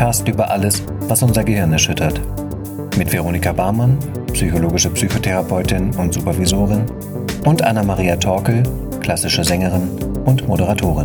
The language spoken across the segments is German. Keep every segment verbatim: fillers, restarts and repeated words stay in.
Podcast über alles, was unser Gehirn erschüttert. Mit Veronika Barmann, psychologische Psychotherapeutin und Supervisorin, und Anna-Maria Torkel, klassische Sängerin und Moderatorin.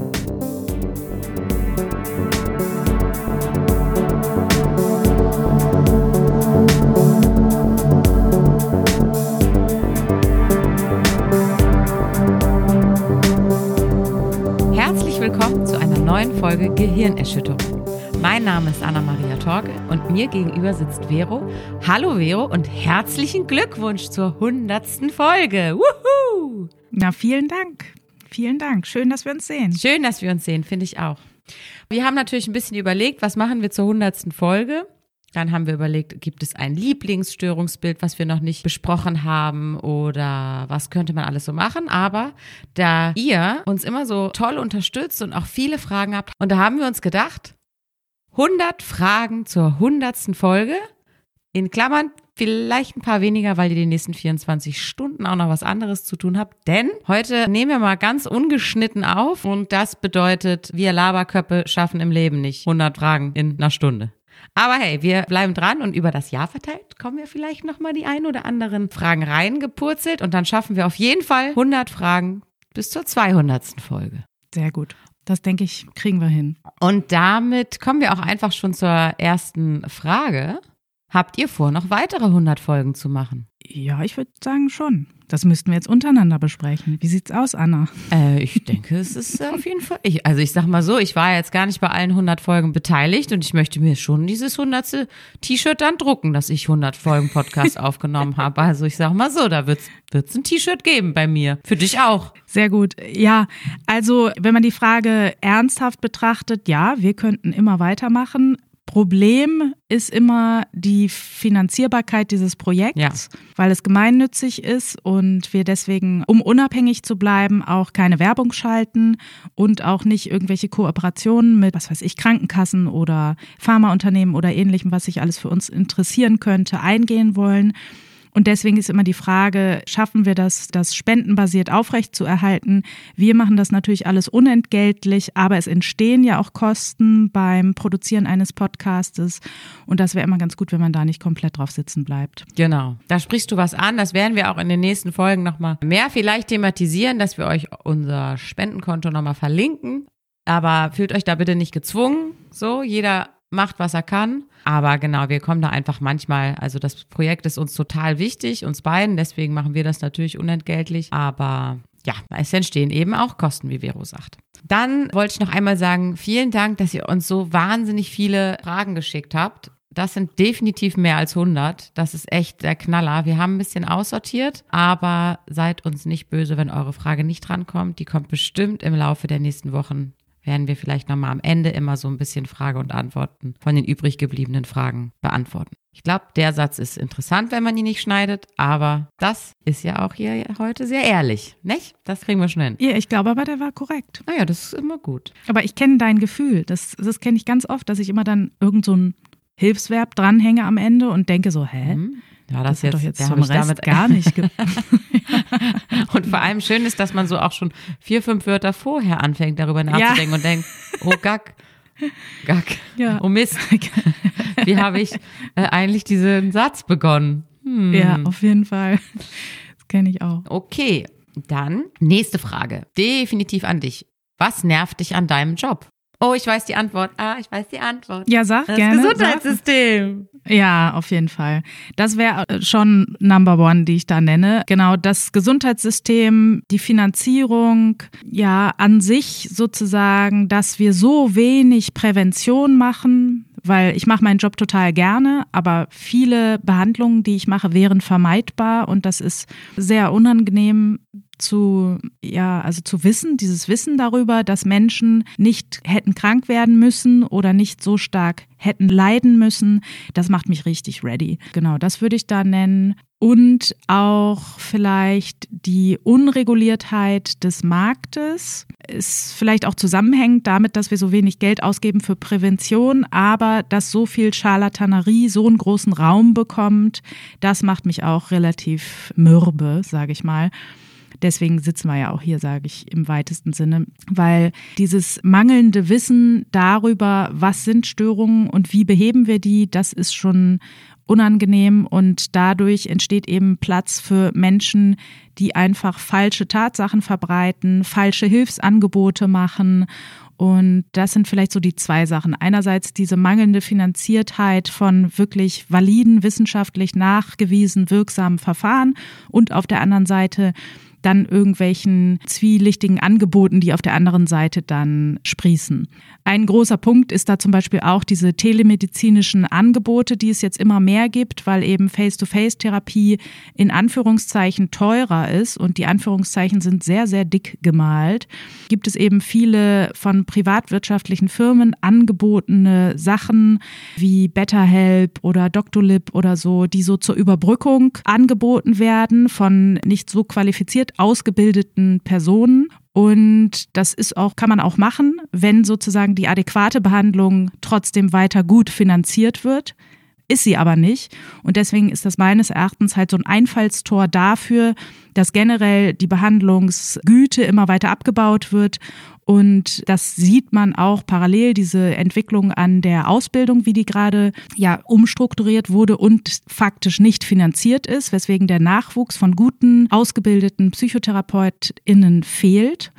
Herzlich willkommen zu einer neuen Folge Gehirnerschütterung. Mein Name ist Anna-Maria Torkel und mir gegenüber sitzt Vero. Hallo Vero und herzlichen Glückwunsch zur hundertsten Folge. Wuhu! Na, vielen Dank. Vielen Dank. Schön, dass wir uns sehen. Schön, dass wir uns sehen, finde ich auch. Wir haben natürlich ein bisschen überlegt, was machen wir zur hundertsten Folge. Dann haben wir überlegt, gibt es ein Lieblingsstörungsbild, was wir noch nicht besprochen haben oder was könnte man alles so machen. Aber da ihr uns immer so toll unterstützt und auch viele Fragen habt, und da haben wir uns gedacht, hundert Fragen zur hundertsten Folge, in Klammern vielleicht ein paar weniger, weil ihr die nächsten vierundzwanzig Stunden auch noch was anderes zu tun habt. Denn heute nehmen wir mal ganz ungeschnitten auf und das bedeutet, wir Laberköppe schaffen im Leben nicht hundert Fragen in einer Stunde. Aber hey, wir bleiben dran und über das Jahr verteilt kommen wir vielleicht nochmal die ein oder anderen Fragen reingepurzelt und dann schaffen wir auf jeden Fall hundert Fragen bis zur zweihundertsten Folge. Sehr gut. Das, denke ich, kriegen wir hin. Und damit kommen wir auch einfach schon zur ersten Frage. Habt ihr vor, noch weitere hundert Folgen zu machen? Ja, ich würde sagen schon. Das müssten wir jetzt untereinander besprechen. Wie sieht's aus, Anna? Äh, ich denke, es ist äh, auf jeden Fall. Ich, also ich sag mal so, ich war jetzt gar nicht bei allen hundert Folgen beteiligt und ich möchte mir schon dieses hundertste T-Shirt dann drucken, dass ich hundert Folgen Podcast aufgenommen habe. Also ich sag mal so, da wird's wird's ein T-Shirt geben bei mir. Für dich auch. Sehr gut. Ja, also wenn man die Frage ernsthaft betrachtet, ja, wir könnten immer weitermachen. Problem ist immer die Finanzierbarkeit dieses Projekts, ja, weil es gemeinnützig ist und wir deswegen, um unabhängig zu bleiben, auch keine Werbung schalten und auch nicht irgendwelche Kooperationen mit, was weiß ich, Krankenkassen oder Pharmaunternehmen oder Ähnlichem, was sich alles für uns interessieren könnte, eingehen wollen. Und deswegen ist immer die Frage, schaffen wir das, das spendenbasiert aufrechtzuerhalten? Wir machen das natürlich alles unentgeltlich, aber es entstehen ja auch Kosten beim Produzieren eines Podcastes. Und das wäre immer ganz gut, wenn man da nicht komplett drauf sitzen bleibt. Genau, da sprichst du was an. Das werden wir auch in den nächsten Folgen nochmal mehr vielleicht thematisieren, dass wir euch unser Spendenkonto nochmal verlinken. Aber fühlt euch da bitte nicht gezwungen. So, jeder macht, was er kann. Aber genau, wir kommen da einfach manchmal, also das Projekt ist uns total wichtig, uns beiden, deswegen machen wir das natürlich unentgeltlich. Aber ja, es entstehen eben auch Kosten, wie Vero sagt. Dann wollte ich noch einmal sagen, vielen Dank, dass ihr uns so wahnsinnig viele Fragen geschickt habt. Das sind definitiv mehr als hundert. Das ist echt der Knaller. Wir haben ein bisschen aussortiert, aber seid uns nicht böse, wenn eure Frage nicht drankommt. Die kommt bestimmt im Laufe der nächsten Wochen. Werden wir vielleicht nochmal am Ende immer so ein bisschen Frage und Antworten von den übrig gebliebenen Fragen beantworten. Ich glaube, der Satz ist interessant, wenn man ihn nicht schneidet, aber das ist ja auch hier heute sehr ehrlich, nicht? Das kriegen wir schon hin. Ja, ich glaube aber, der war korrekt. Naja, das ist immer gut. Aber ich kenne dein Gefühl, das, das kenne ich ganz oft, dass ich immer dann irgend so ein Hilfsverb dranhänge am Ende und denke so, hä? Mhm. Ja, das, das hat jetzt, doch jetzt zum zum Rest damit gar nicht ge- Und vor allem schön ist, dass man so auch schon vier, fünf Wörter vorher anfängt, darüber nachzudenken, ja, und denkt, oh Gack, Gack, ja, oh Mist, wie habe ich äh, eigentlich diesen Satz begonnen? Hm. Ja, auf jeden Fall. Das kenne ich auch. Okay, dann nächste Frage. Definitiv an dich. Was nervt dich an deinem Job? Oh, ich weiß die Antwort. Ah, ich weiß die Antwort. Ja, sag das gerne. Das Gesundheitssystem. Ja, auf jeden Fall. Das wäre schon Number One, die ich da nenne. Genau, das Gesundheitssystem, die Finanzierung, ja, an sich sozusagen, dass wir so wenig Prävention machen, weil ich mache meinen Job total gerne, aber viele Behandlungen, die ich mache, wären vermeidbar und das ist sehr unangenehm zu, ja, also zu wissen, dieses Wissen darüber, dass Menschen nicht hätten krank werden müssen oder nicht so stark hätten leiden müssen, das macht mich richtig ready. Genau, das würde ich da nennen. Und auch vielleicht die Unreguliertheit des Marktes ist vielleicht auch zusammenhängend damit, dass wir so wenig Geld ausgeben für Prävention, aber dass so viel Scharlatanerie so einen großen Raum bekommt, das macht mich auch relativ mürbe, sage ich mal. Deswegen sitzen wir ja auch hier, sage ich im weitesten Sinne, weil dieses mangelnde Wissen darüber, was sind Störungen und wie beheben wir die, das ist schon unangenehm und dadurch entsteht eben Platz für Menschen, die einfach falsche Tatsachen verbreiten, falsche Hilfsangebote machen. Und das sind vielleicht so die zwei Sachen. Einerseits diese mangelnde Finanziertheit von wirklich validen, wissenschaftlich nachgewiesen wirksamen Verfahren und auf der anderen Seite dann irgendwelchen zwielichtigen Angeboten, die auf der anderen Seite dann sprießen. Ein großer Punkt ist da zum Beispiel auch diese telemedizinischen Angebote, die es jetzt immer mehr gibt, weil eben Face-to-Face-Therapie in Anführungszeichen teurer ist und die Anführungszeichen sind sehr, sehr dick gemalt. Gibt es eben viele von privatwirtschaftlichen Firmen angebotene Sachen wie BetterHelp oder Doctolib oder so, die so zur Überbrückung angeboten werden von nicht so qualifiziert ausgebildeten Personen. Und das ist auch, kann man auch machen, wenn sozusagen die adäquate Behandlung trotzdem weiter gut finanziert wird. Ist sie aber nicht. Und deswegen ist das meines Erachtens halt so ein Einfallstor dafür, dass generell die Behandlungsgüte immer weiter abgebaut wird. Und das sieht man auch parallel, diese Entwicklung an der Ausbildung, wie die gerade ja umstrukturiert wurde und faktisch nicht finanziert ist, weswegen der Nachwuchs von guten, ausgebildeten PsychotherapeutInnen fehlt.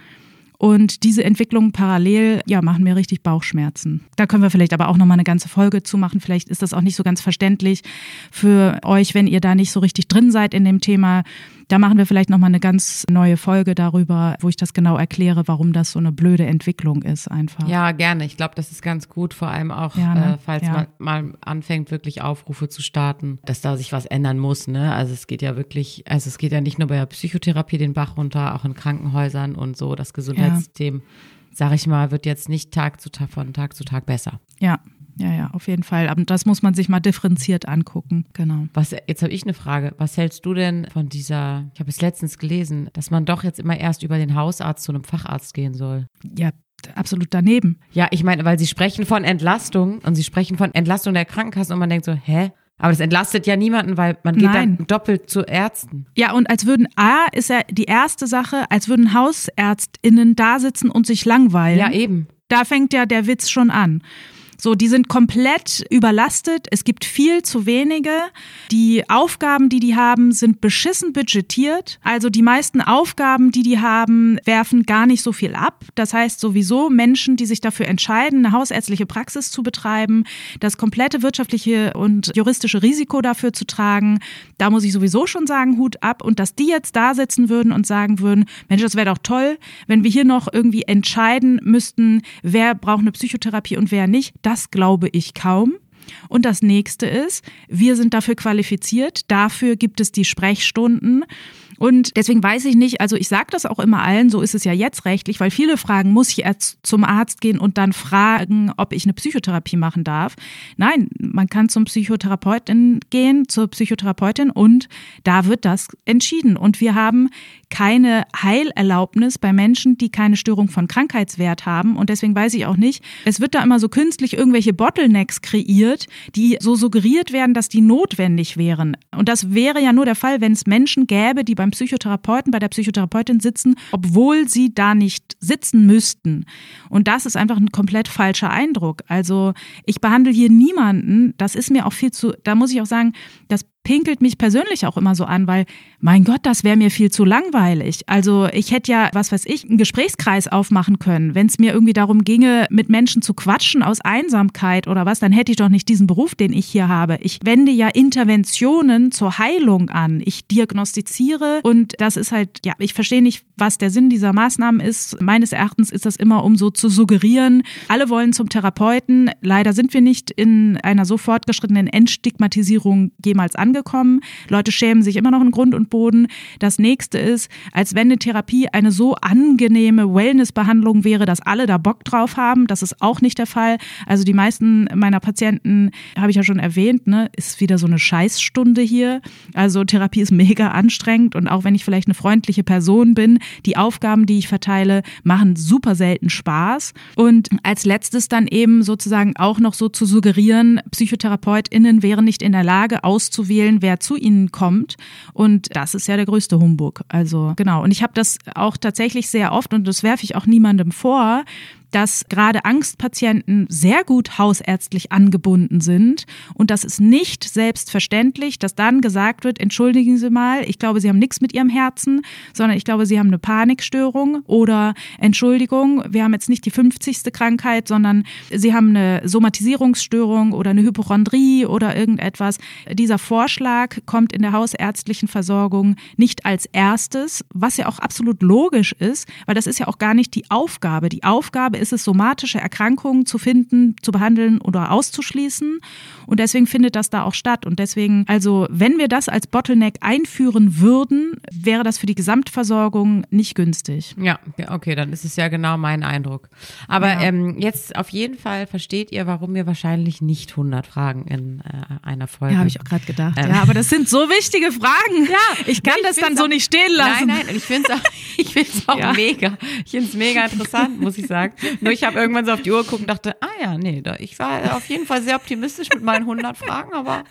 Und diese Entwicklungen parallel, ja, machen mir richtig Bauchschmerzen. Da können wir vielleicht aber auch nochmal eine ganze Folge zu machen. Vielleicht ist das auch nicht so ganz verständlich für euch, wenn ihr da nicht so richtig drin seid in dem Thema. Da machen wir vielleicht nochmal eine ganz neue Folge darüber, wo ich das genau erkläre, warum das so eine blöde Entwicklung ist einfach. Ja, gerne. Ich glaube, das ist ganz gut, vor allem auch, ja, ne? äh, falls ja. man mal anfängt, wirklich Aufrufe zu starten, dass da sich was ändern muss. Ne? Also es geht ja wirklich, also es geht ja nicht nur bei der Psychotherapie den Bach runter, auch in Krankenhäusern und so. Das Gesundheitssystem, ja. sag ich mal, wird jetzt nicht Tag zu Tag, von Tag zu Tag besser. Ja. Ja, ja, auf jeden Fall. Aber das muss man sich mal differenziert angucken. Genau. Was, jetzt habe ich eine Frage. Was hältst du denn von dieser, ich habe es letztens gelesen, dass man doch jetzt immer erst über den Hausarzt zu einem Facharzt gehen soll? Ja, absolut daneben. Ja, ich meine, weil sie sprechen von Entlastung und sie sprechen von Entlastung der Krankenkassen und man denkt so, hä? Aber das entlastet ja niemanden, weil man geht Nein. dann doppelt zu Ärzten. Ja, und als würden, A, ist ja die erste Sache, als würden HausärztInnen da sitzen und sich langweilen. Ja, eben. Da fängt ja der Witz schon an. So, die sind komplett überlastet. Es gibt viel zu wenige. Die Aufgaben, die die haben, sind beschissen budgetiert. Also die meisten Aufgaben, die die haben, werfen gar nicht so viel ab. Das heißt sowieso Menschen, die sich dafür entscheiden, eine hausärztliche Praxis zu betreiben, das komplette wirtschaftliche und juristische Risiko dafür zu tragen, da muss ich sowieso schon sagen, Hut ab. Und dass die jetzt da sitzen würden und sagen würden, Mensch, das wäre doch toll, wenn wir hier noch irgendwie entscheiden müssten, wer braucht eine Psychotherapie und wer nicht. Das glaube ich kaum. Und das nächste ist, wir sind dafür qualifiziert, dafür gibt es die Sprechstunden. Und deswegen weiß ich nicht, also ich sage das auch immer allen, so ist es ja jetzt rechtlich, weil viele fragen, muss ich erst zum Arzt gehen und dann fragen, ob ich eine Psychotherapie machen darf? Nein, man kann zum Psychotherapeutin gehen, zur Psychotherapeutin und da wird das entschieden. Und wir haben keine Heilerlaubnis bei Menschen, die keine Störung von Krankheitswert haben. Und deswegen weiß ich auch nicht, es wird da immer so künstlich irgendwelche Bottlenecks kreiert, die so suggeriert werden, dass die notwendig wären. Und das wäre ja nur der Fall, wenn es Menschen gäbe, die beim Psychotherapeuten, bei der Psychotherapeutin sitzen, obwohl sie da nicht sitzen müssten. Und das ist einfach ein komplett falscher Eindruck. Also ich behandle hier niemanden, das ist mir auch viel zu, da muss ich auch sagen, das pinkelt mich persönlich auch immer so an, weil, mein Gott, das wäre mir viel zu langweilig. Also ich hätte ja, was weiß ich, einen Gesprächskreis aufmachen können. Wenn es mir irgendwie darum ginge, mit Menschen zu quatschen aus Einsamkeit oder was, dann hätte ich doch nicht diesen Beruf, den ich hier habe. Ich wende ja Interventionen zur Heilung an. Ich diagnostiziere und das ist halt, ja, ich verstehe nicht, was der Sinn dieser Maßnahmen ist. Meines Erachtens ist das immer, um so zu suggerieren, alle wollen zum Therapeuten. Leider sind wir nicht in einer so fortgeschrittenen Entstigmatisierung jemals angekommen. Angekommen. Leute schämen sich immer noch in Grund und Boden. Das nächste ist, als wenn eine Therapie eine so angenehme Wellnessbehandlung wäre, dass alle da Bock drauf haben. Das ist auch nicht der Fall. Also die meisten meiner Patienten, habe ich ja schon erwähnt, ne, ist wieder so eine Scheißstunde hier. Also Therapie ist mega anstrengend und auch wenn ich vielleicht eine freundliche Person bin, die Aufgaben, die ich verteile, machen super selten Spaß. Und als letztes dann eben sozusagen auch noch so zu suggerieren, PsychotherapeutInnen wären nicht in der Lage auszuwählen, erzählen, wer zu ihnen kommt. Und das ist ja der größte Humbug. Also genau. Und ich habe das auch tatsächlich sehr oft, und das werfe ich auch niemandem vor, dass gerade Angstpatienten sehr gut hausärztlich angebunden sind. Und das ist nicht selbstverständlich, dass dann gesagt wird, entschuldigen Sie mal, ich glaube, Sie haben nichts mit Ihrem Herzen, sondern ich glaube, Sie haben eine Panikstörung oder Entschuldigung, wir haben jetzt nicht die fünfzigste Krankheit, sondern Sie haben eine Somatisierungsstörung oder eine Hypochondrie oder irgendetwas. Dieser Vorschlag kommt in der hausärztlichen Versorgung nicht als erstes, was ja auch absolut logisch ist, weil das ist ja auch gar nicht die Aufgabe. Die Aufgabe ist es, somatische Erkrankungen zu finden, zu behandeln oder auszuschließen. Und deswegen findet das da auch statt. Und deswegen, also wenn wir das als Bottleneck einführen würden, wäre das für die Gesamtversorgung nicht günstig. Ja, okay, dann ist es ja genau mein Eindruck. Aber Ja. ähm, jetzt auf jeden Fall versteht ihr, warum wir wahrscheinlich nicht hundert Fragen in äh, einer Folge. Ja, habe ich auch gerade gedacht. Ähm. Ja, aber das sind so wichtige Fragen. Ja, ich kann nee, ich das dann find's so auch- nicht stehen lassen. Nein, nein, ich finde es auch, ich find's auch Ja. mega. Ich finde es mega interessant, muss ich sagen. Nur ich habe irgendwann so auf die Uhr geguckt und dachte, ah ja, nee, da, ich war auf jeden Fall sehr optimistisch mit meinen hundert Fragen, aber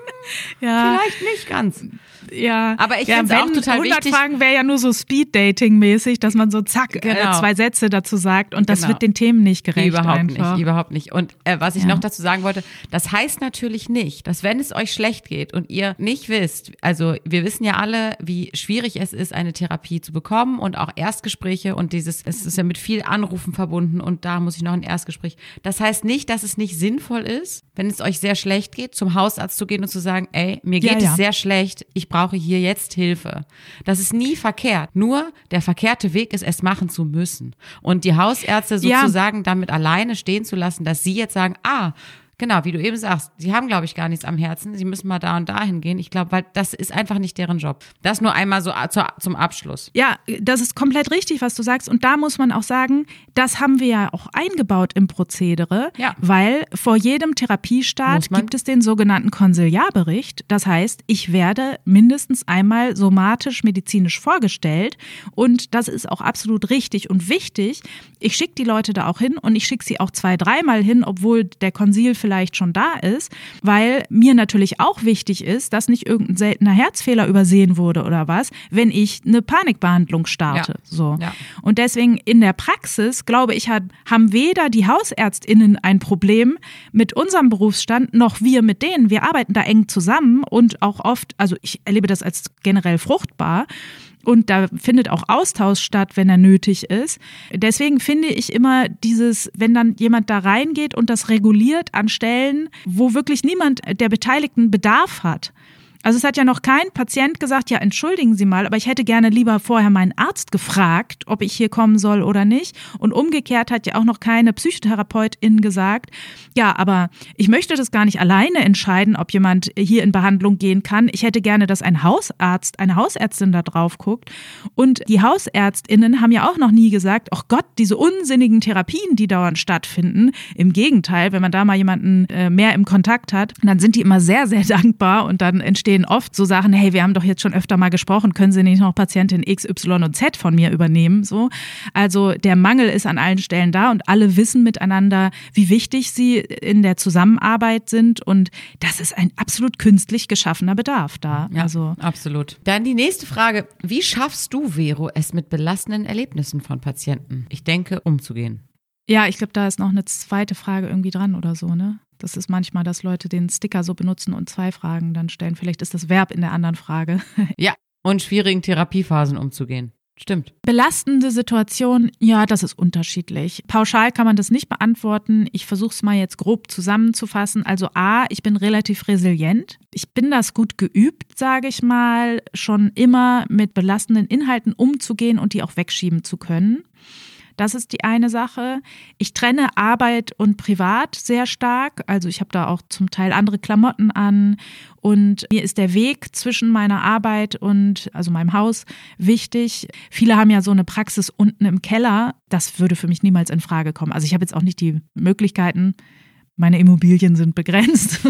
Ja. vielleicht nicht ganz. Ja, Aber ich ja, find's auch wenn total hundert wichtig- Fragen wäre ja nur so Speed-Dating-mäßig, dass man so zack äh, Genau. zwei Sätze dazu sagt und das Genau. wird den Themen nicht gerecht. Überhaupt einfach. nicht, überhaupt nicht. Und äh, was ich Ja. noch dazu sagen wollte, das heißt natürlich nicht, dass wenn es euch schlecht geht und ihr nicht wisst, also wir wissen ja alle, wie schwierig es ist, eine Therapie zu bekommen und auch Erstgespräche und dieses, es ist ja mit viel Anrufen verbunden und da muss ich noch ein Erstgespräch. Das heißt nicht, dass es nicht sinnvoll ist, wenn es euch sehr schlecht geht, zum Hausarzt zu gehen und zu sagen, ey, mir geht Ja, ja. es sehr schlecht, ich brauche hier jetzt Hilfe. Das ist nie verkehrt. Nur der verkehrte Weg ist, es machen zu müssen. Und die Hausärzte Ja. sozusagen damit alleine stehen zu lassen, dass sie jetzt sagen, ah, genau, wie du eben sagst, sie haben, glaube ich, gar nichts am Herzen, sie müssen mal da und da hingehen. Ich glaube, weil das ist einfach nicht deren Job. Das nur einmal so zur, zum Abschluss. Ja, das ist komplett richtig, was du sagst. Und da muss man auch sagen, das haben wir ja auch eingebaut im Prozedere, Ja. weil vor jedem Muss Therapiestart man. gibt es den sogenannten Konsiliarbericht. Das heißt, ich werde mindestens einmal somatisch-medizinisch vorgestellt und das ist auch absolut richtig und wichtig. Ich schicke die Leute da auch hin und ich schicke sie auch zwei, dreimal hin, obwohl der Konsil vielleicht schon da ist, weil mir natürlich auch wichtig ist, dass nicht irgendein seltener Herzfehler übersehen wurde oder was, wenn ich eine Panikbehandlung starte. Ja. So. Ja. Und deswegen in der Praxis, glaube ich, hat, haben weder die HausärztInnen ein Problem mit unserem Berufsstand, noch wir mit denen. Wir arbeiten da eng zusammen und auch oft, also ich erlebe das als generell fruchtbar. Und da findet auch Austausch statt, wenn er nötig ist. Deswegen finde ich immer dieses, wenn dann jemand da reingeht und das reguliert an Stellen, wo wirklich niemand der Beteiligten Bedarf hat. Also es hat ja noch kein Patient gesagt, ja, entschuldigen Sie mal, aber ich hätte gerne lieber vorher meinen Arzt gefragt, ob ich hier kommen soll oder nicht. Und umgekehrt hat ja auch noch keine Psychotherapeutin gesagt, ja, aber ich möchte das gar nicht alleine entscheiden, ob jemand hier in Behandlung gehen kann. Ich hätte gerne, dass ein Hausarzt, eine Hausärztin da drauf guckt. Und die HausärztInnen haben ja auch noch nie gesagt, ach Gott, diese unsinnigen Therapien, die dauernd stattfinden. Im Gegenteil, wenn man da mal jemanden äh, mehr im Kontakt hat, dann sind die immer sehr, sehr dankbar und dann entsteht oft so Sachen, hey, wir haben doch jetzt schon öfter mal gesprochen, können Sie nicht noch Patientin X, Y und Z von mir übernehmen? So. Also der Mangel ist an allen Stellen da und alle wissen miteinander, wie wichtig sie in der Zusammenarbeit sind und das ist ein absolut künstlich geschaffener Bedarf da. Ja, also absolut. Dann die nächste Frage. Wie schaffst du, Vero, es mit belastenden Erlebnissen von Patienten, ich denke, umzugehen? Ja, ich glaube, da ist noch eine zweite Frage irgendwie dran oder so, ne? Das ist manchmal, dass Leute den Sticker so benutzen und zwei Fragen dann stellen. Vielleicht ist das Verb in der anderen Frage. Ja, und schwierigen Therapiephasen umzugehen. Stimmt. Belastende Situation, ja, das ist unterschiedlich. Pauschal kann man das nicht beantworten. Ich versuche es mal jetzt grob zusammenzufassen. Also A, ich bin relativ resilient. Ich bin das gut geübt, sage ich mal, schon immer mit belastenden Inhalten umzugehen und die auch wegschieben zu können. Das ist die eine Sache. Ich trenne Arbeit und Privat sehr stark. Also ich habe da auch zum Teil andere Klamotten an. Und mir ist der Weg zwischen meiner Arbeit und also meinem Haus wichtig. Viele haben ja so eine Praxis unten im Keller. Das würde für mich niemals in Frage kommen. Also ich habe jetzt auch nicht die Möglichkeiten. Meine Immobilien sind begrenzt.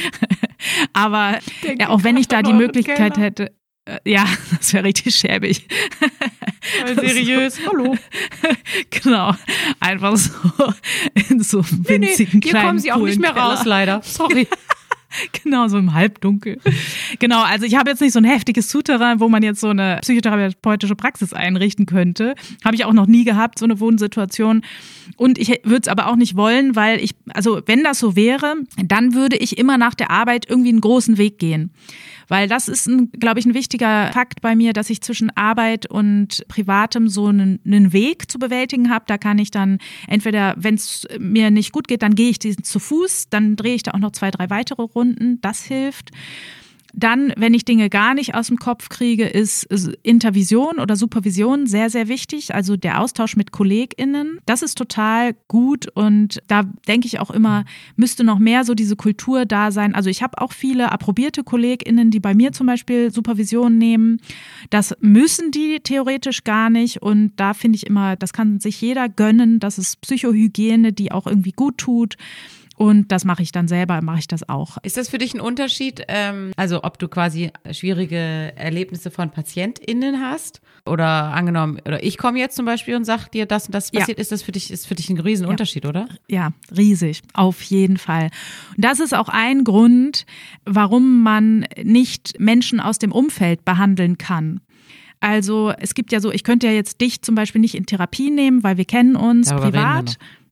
Aber ja, auch wenn ich da die Möglichkeit hätte. Ja, das wäre richtig schäbig. Seriös, hallo. Genau, einfach so in so einem winzigen nee, nee, hier kleinen kommen sie auch nicht mehr Keller. raus, leider. Sorry. Genau, so im Halbdunkel. Genau, also ich habe jetzt nicht so ein heftiges Souterrain, wo man jetzt so eine psychotherapeutische Praxis einrichten könnte. Habe ich auch noch nie gehabt, so eine Wohnsituation. Und ich würde es aber auch nicht wollen, weil ich, also wenn das so wäre, dann würde ich immer nach der Arbeit irgendwie einen großen Weg gehen. Weil das ist, glaube ich, ein wichtiger Fakt bei mir, dass ich zwischen Arbeit und Privatem so einen, einen Weg zu bewältigen habe. Da kann ich dann entweder, wenn es mir nicht gut geht, dann gehe ich diesen zu Fuß, dann drehe ich da auch noch zwei, drei weitere Runden. Das hilft. Dann, wenn ich Dinge gar nicht aus dem Kopf kriege, ist Intervision oder Supervision sehr, sehr wichtig. Also der Austausch mit KollegInnen. Das ist total gut und da denke ich auch immer, müsste noch mehr so diese Kultur da sein. Also ich habe auch viele approbierte KollegInnen, die bei mir zum Beispiel Supervision nehmen. Das müssen die theoretisch gar nicht und da finde ich immer, das kann sich jeder gönnen. Das ist Psychohygiene, die auch irgendwie gut tut. Und das mache ich dann selber, mache ich das auch. Ist das für dich ein Unterschied, ähm, also ob du quasi schwierige Erlebnisse von PatientInnen hast? Oder angenommen, oder ich komme jetzt zum Beispiel und sage dir, das und das passiert, ja. ist das für dich, ist für dich ein Riesenunterschied, ja. oder? Ja, riesig, auf jeden Fall. Und das ist auch ein Grund, warum man nicht Menschen aus dem Umfeld behandeln kann. Also es gibt ja so, ich könnte ja jetzt dich zum Beispiel nicht in Therapie nehmen, weil wir kennen uns Darüber privat.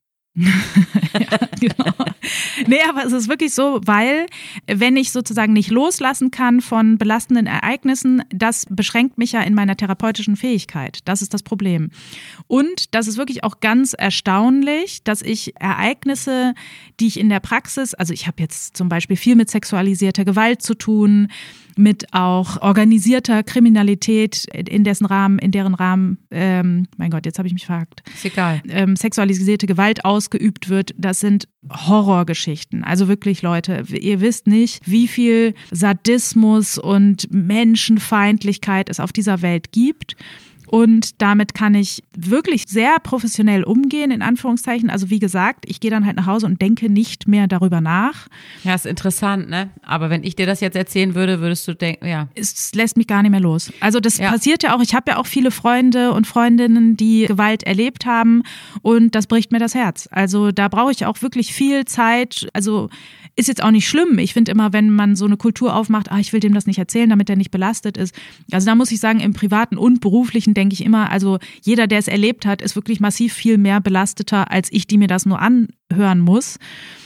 Ja, genau. Nee, aber es ist wirklich so, weil wenn ich sozusagen nicht loslassen kann von belastenden Ereignissen, das beschränkt mich ja in meiner therapeutischen Fähigkeit. Das ist das Problem. Und das ist wirklich auch ganz erstaunlich, dass ich Ereignisse, die ich in der Praxis, also ich habe jetzt zum Beispiel viel mit sexualisierter Gewalt zu tun, mit auch organisierter Kriminalität, in dessen Rahmen, in deren Rahmen, ähm, mein Gott, jetzt habe ich mich verhakt. Ist egal. Ähm, sexualisierte Gewalt ausgeübt wird, das sind Horrorgeschichten. Also wirklich, Leute, ihr wisst nicht, wie viel Sadismus und Menschenfeindlichkeit es auf dieser Welt gibt. Und damit kann ich wirklich sehr professionell umgehen, in Anführungszeichen. Also wie gesagt, ich gehe dann halt nach Hause und denke nicht mehr darüber nach. Ja, ist interessant, ne? Aber wenn ich dir das jetzt erzählen würde, würdest du denken, ja. Es lässt mich gar nicht mehr los. Also das ja. passiert ja auch. Ich habe ja auch viele Freunde und Freundinnen, die Gewalt erlebt haben und das bricht mir das Herz. Also da brauche ich auch wirklich viel Zeit. Also ist jetzt auch nicht schlimm. Ich finde immer, wenn man so eine Kultur aufmacht, ah, ich will dem das nicht erzählen, damit er nicht belastet ist. Also da muss ich sagen, im privaten und beruflichen denke ich immer, also jeder, der es erlebt hat, ist wirklich massiv viel mehr belasteter, als ich, die mir das nur anhören muss.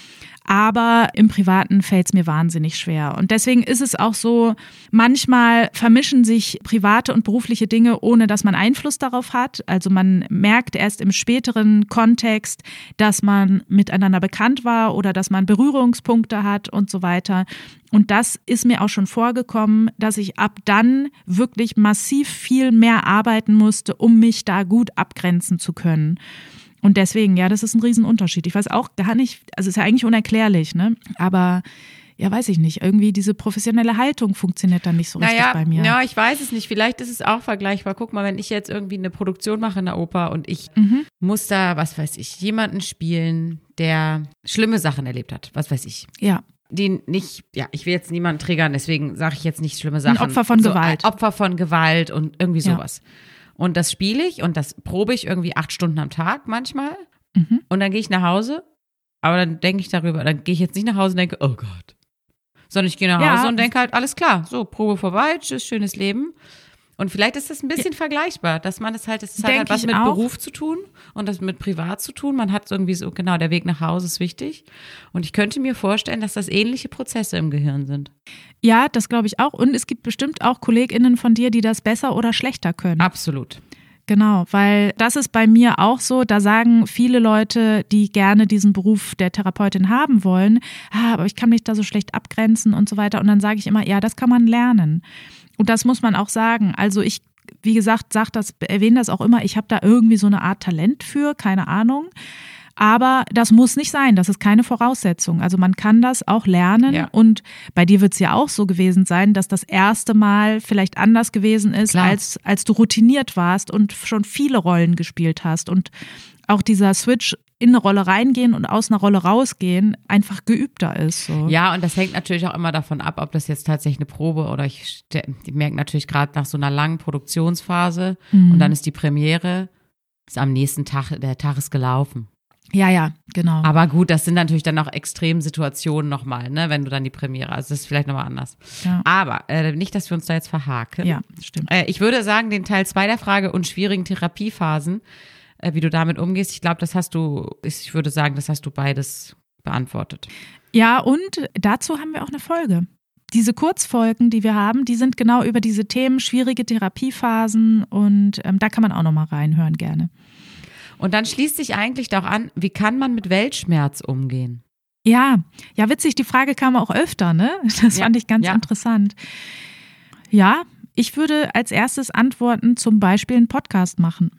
Aber im Privaten fällt es mir wahnsinnig schwer. Und deswegen ist es auch so, manchmal vermischen sich private und berufliche Dinge, ohne dass man Einfluss darauf hat. Also man merkt erst im späteren Kontext, dass man miteinander bekannt war oder dass man Berührungspunkte hat und so weiter. Und das ist mir auch schon vorgekommen, dass ich ab dann wirklich massiv viel mehr arbeiten musste, um mich da gut abgrenzen zu können. Und deswegen, ja, das ist ein Riesenunterschied. Ich weiß auch gar nicht, also ist ja eigentlich unerklärlich, ne? Aber ja, weiß ich nicht, irgendwie diese professionelle Haltung funktioniert dann nicht so richtig naja, bei mir. Ja, ich weiß es nicht. Vielleicht ist es auch vergleichbar. Guck mal, wenn ich jetzt irgendwie eine Produktion mache in der Oper und ich Mhm. muss da, was weiß ich, jemanden spielen, der schlimme Sachen erlebt hat, was weiß ich. Ja. Die nicht, ja, ich will jetzt niemanden triggern, deswegen sage ich jetzt nicht schlimme Sachen. Ein Opfer von so, Gewalt. Ein Opfer von Gewalt und irgendwie Ja. sowas. Und das spiele ich und das probe ich irgendwie acht Stunden am Tag manchmal. Mhm. Und dann gehe ich nach Hause, aber dann denke ich darüber, dann gehe ich jetzt nicht nach Hause und denke, oh Gott. Sondern ich gehe nach Ja. Hause und denke halt, alles klar, so, Probe vorbei, tschüss, schönes Leben. Und vielleicht ist das ein bisschen ja. vergleichbar, dass man es halt, es hat halt was mit auch. Beruf zu tun und das mit Privat zu tun. Man hat irgendwie so, genau, der Weg nach Hause ist wichtig. Und ich könnte mir vorstellen, dass das ähnliche Prozesse im Gehirn sind. Ja, das glaube ich auch. Und es gibt bestimmt auch KollegInnen von dir, die das besser oder schlechter können. Absolut. Genau, weil das ist bei mir auch so, da sagen viele Leute, die gerne diesen Beruf der Therapeutin haben wollen, ah, aber ich kann mich da so schlecht abgrenzen und so weiter. Und dann sage ich immer, ja, das kann man lernen. Und das muss man auch sagen. Also ich, wie gesagt, sag das, erwähne das auch immer, ich habe da irgendwie so eine Art Talent für, keine Ahnung. Aber das muss nicht sein, das ist keine Voraussetzung. Also man kann das auch lernen ja. und bei dir wird es ja auch so gewesen sein, dass das erste Mal vielleicht anders gewesen ist, als, als du routiniert warst und schon viele Rollen gespielt hast und auch dieser Switch in eine Rolle reingehen und aus einer Rolle rausgehen einfach geübter ist. So. Ja, und das hängt natürlich auch immer davon ab, ob das jetzt tatsächlich eine Probe oder ich, ich merke natürlich gerade nach so einer langen Produktionsphase mhm. und dann ist die Premiere, ist am nächsten Tag, der Tag ist gelaufen. Ja, ja, genau. Aber gut, das sind natürlich dann auch Extremsituationen nochmal, ne, wenn du dann die Premiere, also das ist vielleicht nochmal anders. Ja. Aber äh, nicht, dass wir uns da jetzt verhaken. Ja, stimmt. Äh, ich würde sagen, den Teil zwei der Frage und schwierigen Therapiephasen, äh, wie du damit umgehst, ich glaube, das hast du, ich würde sagen, das hast du beides beantwortet. Ja, und dazu haben wir auch eine Folge. Diese Kurzfolgen, die wir haben, die sind genau über diese Themen, schwierige Therapiephasen und ähm, da kann man auch nochmal reinhören gerne. Und dann schließt sich eigentlich auch an, wie kann man mit Weltschmerz umgehen? Ja, ja, witzig, die Frage kam auch öfter, ne? Das Ja, fand ich ganz ja. interessant. Ja, ich würde als erstes antworten, zum Beispiel einen Podcast machen.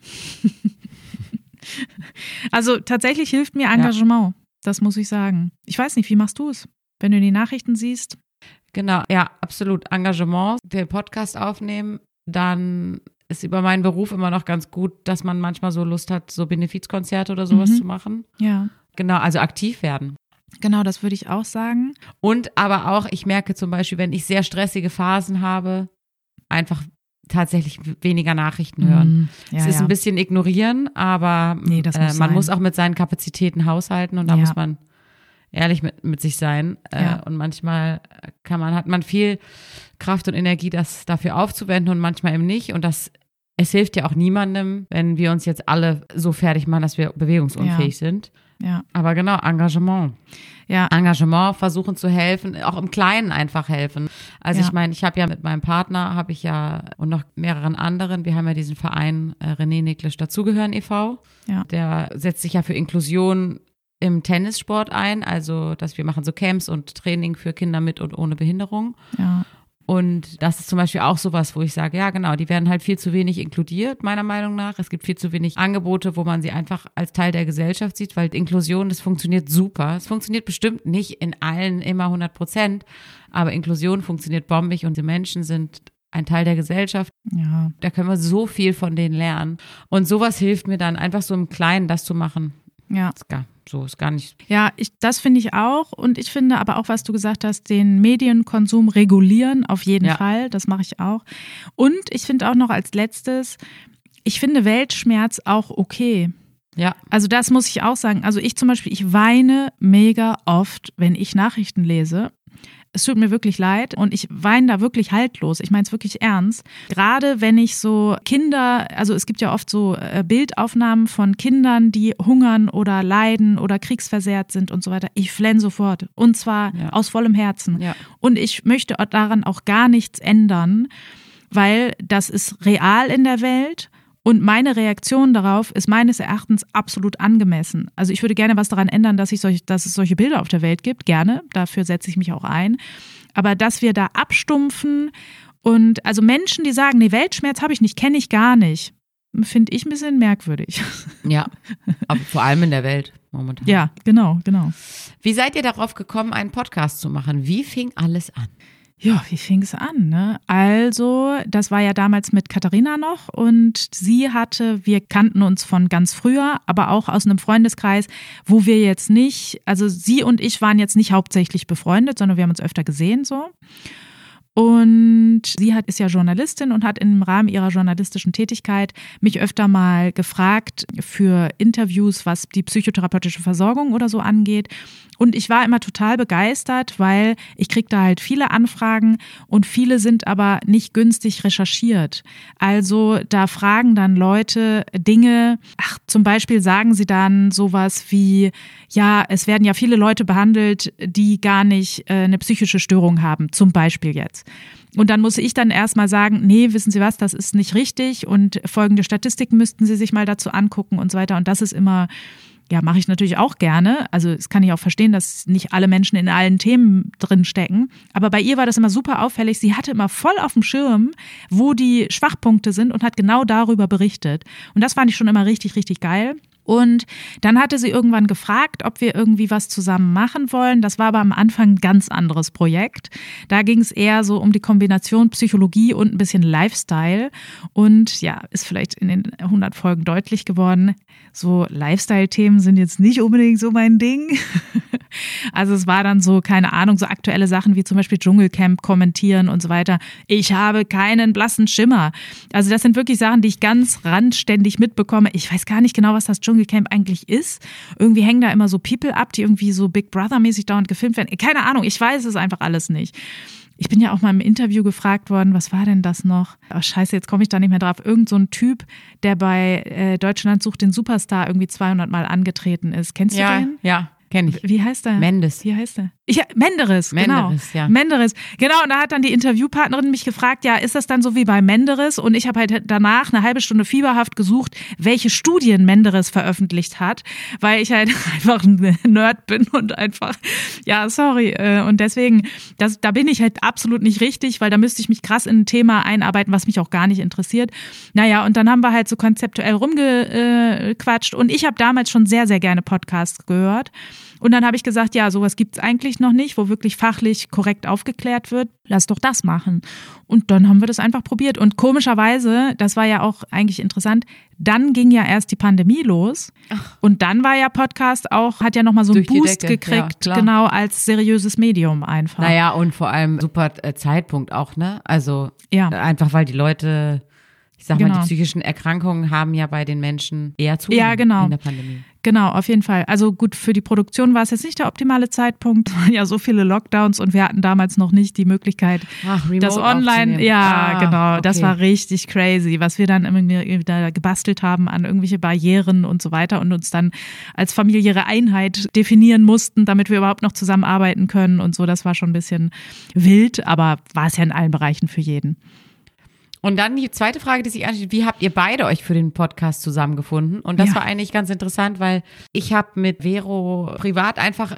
Also tatsächlich hilft mir Engagement, das muss ich sagen. Ich weiß nicht, wie machst du es, wenn du die Nachrichten siehst? Genau, ja, absolut. Engagement, den Podcast aufnehmen, dann ist über meinen Beruf immer noch ganz gut, dass man manchmal so Lust hat, so Benefizkonzerte oder sowas Mhm. zu machen. Ja, Genau, also aktiv werden. genau, das würde ich auch sagen. Und aber auch, ich merke zum Beispiel, wenn ich sehr stressige Phasen habe, einfach tatsächlich weniger Nachrichten hören. Mhm. Ja, es ist ja. ein bisschen ignorieren, aber Nee, das äh, muss man sein. muss auch mit seinen Kapazitäten haushalten und da Ja. muss man ehrlich mit, mit sich sein. Äh, Ja. Und manchmal kann man, hat man viel Kraft und Energie, das dafür aufzuwenden und manchmal eben nicht. Und das, es hilft ja auch niemandem, wenn wir uns jetzt alle so fertig machen, dass wir bewegungsunfähig sind. Ja, Aber genau, Engagement. ja, Engagement, versuchen zu helfen, auch im Kleinen einfach helfen. Also Ja. ich meine, ich habe ja mit meinem Partner, habe ich ja und noch mehreren anderen, wir haben ja diesen Verein äh, René Niklisch dazugehören e V. Ja. Der setzt sich ja für Inklusion im Tennissport ein, also dass wir machen so Camps und Training für Kinder mit und ohne Behinderung. ja. Und das ist zum Beispiel auch sowas, wo ich sage, ja genau, die werden halt viel zu wenig inkludiert, meiner Meinung nach. Es gibt viel zu wenig Angebote, wo man sie einfach als Teil der Gesellschaft sieht, weil Inklusion, das funktioniert super. Es funktioniert bestimmt nicht in allen immer hundert Prozent, aber Inklusion funktioniert bombig und die Menschen sind ein Teil der Gesellschaft. Ja, Da können wir so viel von denen lernen. Und sowas hilft mir dann, einfach so im Kleinen das zu machen. ja. Ist gar, so ist gar nicht. Ja, ich, das finde ich auch. Und ich finde aber auch, was du gesagt hast, den Medienkonsum regulieren, auf jeden Ja. Fall. Das mache ich auch. Und ich finde auch noch als letztes, ich finde Weltschmerz auch okay. Ja, Also das muss ich auch sagen. Also ich zum Beispiel, ich weine mega oft, wenn ich Nachrichten lese. Es tut mir wirklich leid und ich weine da wirklich haltlos. Ich meine es wirklich ernst. Gerade wenn ich so Kinder, also es gibt ja oft so äh, Bildaufnahmen von Kindern, die hungern oder leiden oder kriegsversehrt sind und so weiter. Ich flenne sofort und zwar Ja. aus vollem Herzen. ja. Und ich möchte daran auch gar nichts ändern, weil das ist real in der Welt. Und meine Reaktion darauf ist meines Erachtens absolut angemessen. Also ich würde gerne was daran ändern, dass, ich solch, dass es solche Bilder auf der Welt gibt. Gerne, dafür setze ich mich auch ein. Aber dass wir da abstumpfen und also Menschen, die sagen, nee, Weltschmerz habe ich nicht, kenne ich gar nicht, finde ich ein bisschen merkwürdig. Ja, aber vor allem in der Welt momentan. Ja, genau, genau. Wie seid ihr darauf gekommen, einen Podcast zu machen? Wie fing alles an? Ja, wie fing es an, ne? Also, das war ja damals mit Katharina noch und sie hatte, wir kannten uns von ganz früher, aber auch aus einem Freundeskreis, wo wir jetzt nicht, also sie und ich waren jetzt nicht hauptsächlich befreundet, sondern wir haben uns öfter gesehen so. Und sie hat, ist ja Journalistin und hat im Rahmen ihrer journalistischen Tätigkeit mich öfter mal gefragt für Interviews, was die psychotherapeutische Versorgung oder so angeht. Und ich war immer total begeistert, weil ich kriege da halt viele Anfragen und viele sind aber nicht günstig recherchiert. Also da fragen dann Leute Dinge, ach, zum Beispiel sagen sie dann sowas wie, ja, es werden ja viele Leute behandelt, die gar nicht äh, eine psychische Störung haben, zum Beispiel jetzt. Und dann muss ich dann erstmal sagen, nee, wissen Sie was, das ist nicht richtig und folgende Statistiken müssten Sie sich mal dazu angucken und so weiter. Und das ist immer, ja, mache ich natürlich auch gerne. Also das kann ich auch verstehen, dass nicht alle Menschen in allen Themen drin stecken. Aber bei ihr war das immer super auffällig. Sie hatte immer voll auf dem Schirm, wo die Schwachpunkte sind und hat genau darüber berichtet. Und das fand ich schon immer richtig, richtig geil. Und dann hatte sie irgendwann gefragt, ob wir irgendwie was zusammen machen wollen. Das war aber am Anfang ein ganz anderes Projekt. Da ging es eher so um die Kombination Psychologie und ein bisschen Lifestyle. Und ja, ist vielleicht in den hundert Folgen deutlich geworden, so Lifestyle-Themen sind jetzt nicht unbedingt so mein Ding. Also es war dann so, keine Ahnung, so aktuelle Sachen wie zum Beispiel Dschungelcamp kommentieren und so weiter. Ich habe keinen blassen Schimmer. Also das sind wirklich Sachen, die ich ganz randständig mitbekomme. Ich weiß gar nicht genau, was das Dschungelcamp Dschungelcamp eigentlich ist. Irgendwie hängen da immer so People ab, die irgendwie so Big Brother-mäßig dauernd gefilmt werden. Keine Ahnung, ich weiß es einfach alles nicht. Ich bin ja auch mal im Interview gefragt worden, was war denn das noch? Oh, scheiße, jetzt komme ich da nicht mehr drauf. Irgend so ein Typ, der bei äh, Deutschland sucht den Superstar irgendwie zweihundert Mal angetreten ist. Kennst ja, du den? Ja, kenn ich. Wie heißt der? Mendes. Wie heißt der? Ich, Menderes, genau. Menderes, ja. Menderes, genau. Und da hat dann die Interviewpartnerin mich gefragt, ja, ist das dann so wie bei Menderes? Und ich habe halt danach eine halbe Stunde fieberhaft gesucht, welche Studien Menderes veröffentlicht hat, weil ich halt einfach ein Nerd bin und einfach, ja, sorry. Und deswegen, das, da bin ich halt absolut nicht richtig, weil da müsste ich mich krass in ein Thema einarbeiten, was mich auch gar nicht interessiert. Naja, und dann haben wir halt so konzeptuell rumgequatscht und ich habe damals schon sehr, sehr gerne Podcasts gehört. Und dann habe ich gesagt, ja, sowas gibt's eigentlich noch nicht, wo wirklich fachlich korrekt aufgeklärt wird. Lass doch das machen. Und dann haben wir das einfach probiert. Und komischerweise, das war ja auch eigentlich interessant, dann ging ja erst die Pandemie los. Ach. Und dann war ja Podcast auch, hat ja nochmal so einen Boost gekriegt, ja, genau, als seriöses Medium einfach. Naja, und vor allem super Zeitpunkt auch, ne? Also ja. einfach, weil die Leute, ich sag genau. mal, die psychischen Erkrankungen haben ja bei den Menschen eher zugenommen ja, genau. in der Pandemie. Genau, auf jeden Fall. Also gut, für die Produktion war es jetzt nicht der optimale Zeitpunkt. Es waren ja so viele Lockdowns und wir hatten damals noch nicht die Möglichkeit, Ach, das online, ja, ah, genau, okay. Das war richtig crazy, was wir dann irgendwie da gebastelt haben an irgendwelche Barrieren und so weiter und uns dann als familiäre Einheit definieren mussten, damit wir überhaupt noch zusammenarbeiten können und so. Das war schon ein bisschen wild, aber war es ja in allen Bereichen für jeden. Und dann die zweite Frage, die sich ansteht, wie habt ihr beide euch für den Podcast zusammengefunden? Und das ja. war eigentlich ganz interessant, weil ich habe mit Vero privat einfach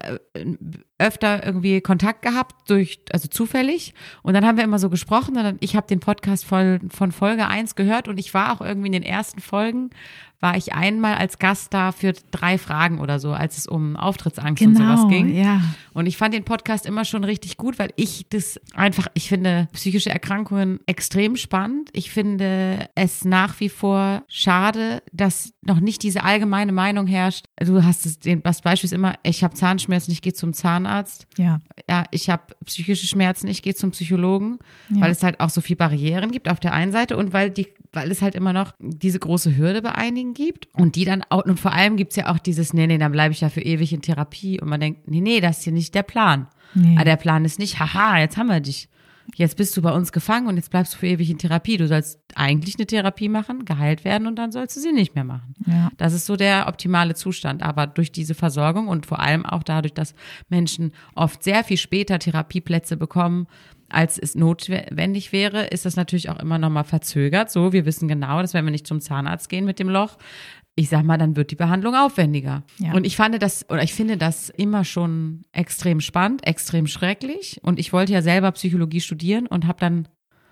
öfter irgendwie Kontakt gehabt, durch also zufällig. Und dann haben wir immer so gesprochen. Und ich habe den Podcast von, von Folge eins gehört und ich war auch irgendwie in den ersten Folgen, war ich einmal als Gast da für drei Fragen oder so, als es um Auftrittsangst genau, und sowas ging. Ja. Und ich fand den Podcast immer schon richtig gut, weil ich das einfach, ich finde psychische Erkrankungen extrem spannend. Ich finde es nach wie vor schade, dass noch nicht diese allgemeine Meinung herrscht. Du hast es, das Beispiel ist immer, ich habe Zahnschmerzen, ich gehe zum Zahnarzt. Ja. Ja, ich habe psychische Schmerzen, ich gehe zum Psychologen, ja. weil es halt auch so viel Barrieren gibt auf der einen Seite und weil die, weil es halt immer noch diese große Hürde bei einigen gibt und die dann auch, und vor allem gibt's ja auch dieses, nee, nee, dann bleibe ich ja für ewig in Therapie und man denkt, nee, nee, das ist hier nicht der Plan. Nee. Aber der Plan ist nicht, haha, jetzt haben wir dich. Jetzt bist du bei uns gefangen und jetzt bleibst du für ewig in Therapie. Du sollst eigentlich eine Therapie machen, geheilt werden und dann sollst du sie nicht mehr machen. Ja. Das ist so der optimale Zustand. Aber durch diese Versorgung und vor allem auch dadurch, dass Menschen oft sehr viel später Therapieplätze bekommen, als es notwendig wäre, ist das natürlich auch immer noch mal verzögert. So, wir wissen genau, dass wenn wir nicht zum Zahnarzt gehen mit dem Loch, ich sag mal, dann wird die Behandlung aufwendiger. Ja. Und ich fand das, oder ich finde das immer schon extrem spannend, extrem schrecklich. Und ich wollte ja selber Psychologie studieren und habe dann,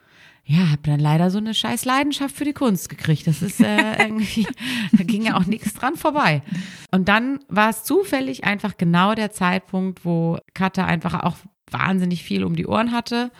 ja, habe dann leider so eine scheiß Leidenschaft für die Kunst gekriegt. Das ist äh, irgendwie, da ging ja auch nichts dran vorbei. Und dann war es zufällig einfach genau der Zeitpunkt, wo Katha einfach auch wahnsinnig viel um die Ohren hatte.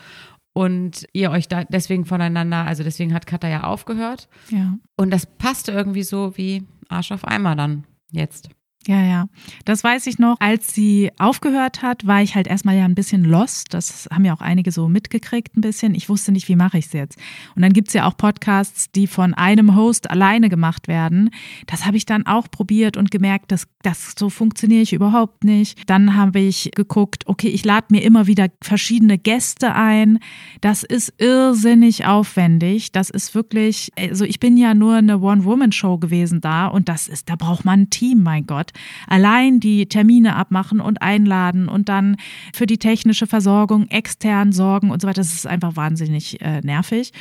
Und ihr euch da deswegen voneinander, also deswegen hat Katha ja aufgehört. Ja. Und das passte irgendwie so wie Arsch auf Eimer dann jetzt. Ja, ja. Das weiß ich noch. Als sie aufgehört hat, war ich halt erstmal ja ein bisschen lost. Das haben ja auch einige so mitgekriegt ein bisschen. Ich wusste nicht, wie mache ich es jetzt. Und dann gibt's ja auch Podcasts, die von einem Host alleine gemacht werden. Das habe ich dann auch probiert und gemerkt, dass das so funktioniere ich überhaupt nicht. Dann habe ich geguckt, okay, ich lade mir immer wieder verschiedene Gäste ein. Das ist irrsinnig aufwendig. Das ist wirklich, also ich bin ja nur eine One-Woman-Show gewesen da und das ist, da braucht man ein Team, mein Gott. Allein die Termine abmachen und einladen und dann für die technische Versorgung extern sorgen und so weiter. Das ist einfach wahnsinnig äh, nervig.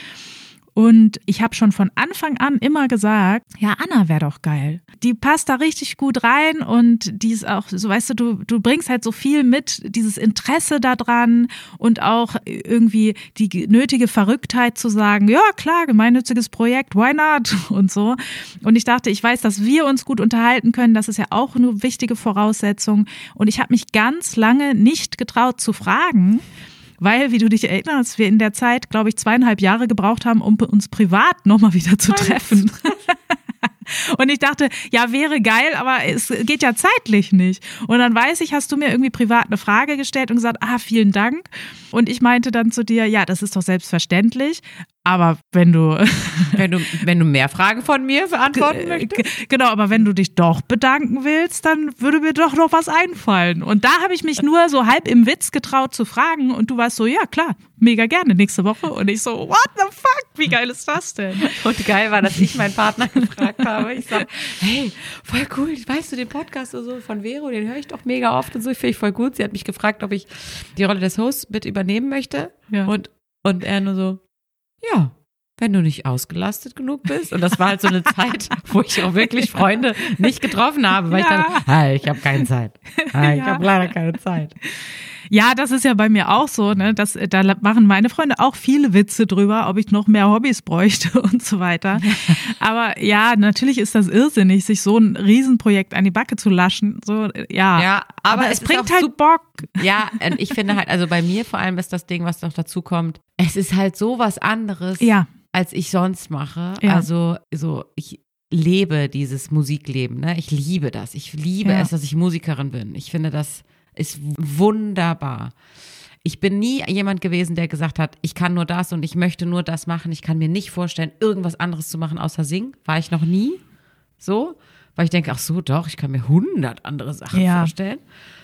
Und ich habe schon von Anfang an immer gesagt, ja, Anna wäre doch geil. Die passt da richtig gut rein und die ist auch, so weißt du, du, du bringst halt so viel mit, dieses Interesse daran und auch irgendwie die nötige Verrücktheit zu sagen, ja klar, gemeinnütziges Projekt, why not? Und so. Und ich dachte, ich weiß, dass wir uns gut unterhalten können, das ist ja auch eine wichtige Voraussetzung. Und ich habe mich ganz lange nicht getraut zu fragen, weil, wie du dich erinnerst, wir in der Zeit, glaube ich, zweieinhalb Jahre gebraucht haben, um uns privat nochmal wieder zu treffen. Und ich dachte, ja, wäre geil, aber es geht ja zeitlich nicht. Und dann weiß ich, hast du mir irgendwie privat eine Frage gestellt und gesagt, ah, vielen Dank. Und ich meinte dann zu dir, ja, das ist doch selbstverständlich. Aber wenn du, wenn du, wenn du mehr Fragen von mir beantworten möchtest. Genau, aber wenn du dich doch bedanken willst, dann würde mir doch noch was einfallen. Und da habe ich mich nur so halb im Witz getraut zu fragen und du warst so, ja klar, mega gerne nächste Woche. Und ich so, what the fuck, wie geil ist das denn? Und geil war, dass ich meinen Partner gefragt habe. Ich sag, hey, voll cool, weißt du den Podcast oder so von Vero, den höre ich doch mega oft und so, finde ich voll gut. Sie hat mich gefragt, ob ich die Rolle des Hosts mit übernehmen möchte. Ja. Und, und er nur so, ja, wenn du nicht ausgelastet genug bist. Und das war halt so eine Zeit, wo ich auch wirklich Freunde nicht getroffen habe, weil ja. ich dachte, hey, ich habe keine Zeit. Hey, ich Ja. habe leider keine Zeit. Ja, das ist ja bei mir auch so, ne? Das, da machen meine Freunde auch viele Witze drüber, ob ich noch mehr Hobbys bräuchte und so weiter. Aber ja, natürlich ist das irrsinnig, sich so ein Riesenprojekt an die Backe zu laschen. So, ja. Ja, aber, aber es es ist bringt auch halt super- Bock. Ja, und ich finde halt, also bei mir vor allem ist das Ding, was noch dazu kommt, es ist halt so was anderes, Ja. als ich sonst mache. Ja. Also so, ich lebe dieses Musikleben, ne? Ich liebe das. Ich liebe Ja. es, dass ich Musikerin bin. Ich finde, das ist wunderbar. Ich bin nie jemand gewesen, der gesagt hat, ich kann nur das und ich möchte nur das machen. Ich kann mir nicht vorstellen, irgendwas anderes zu machen außer singen. War ich noch nie so, weil ich denke, ach so, doch, ich kann mir hundert andere Sachen Ja. vorstellen.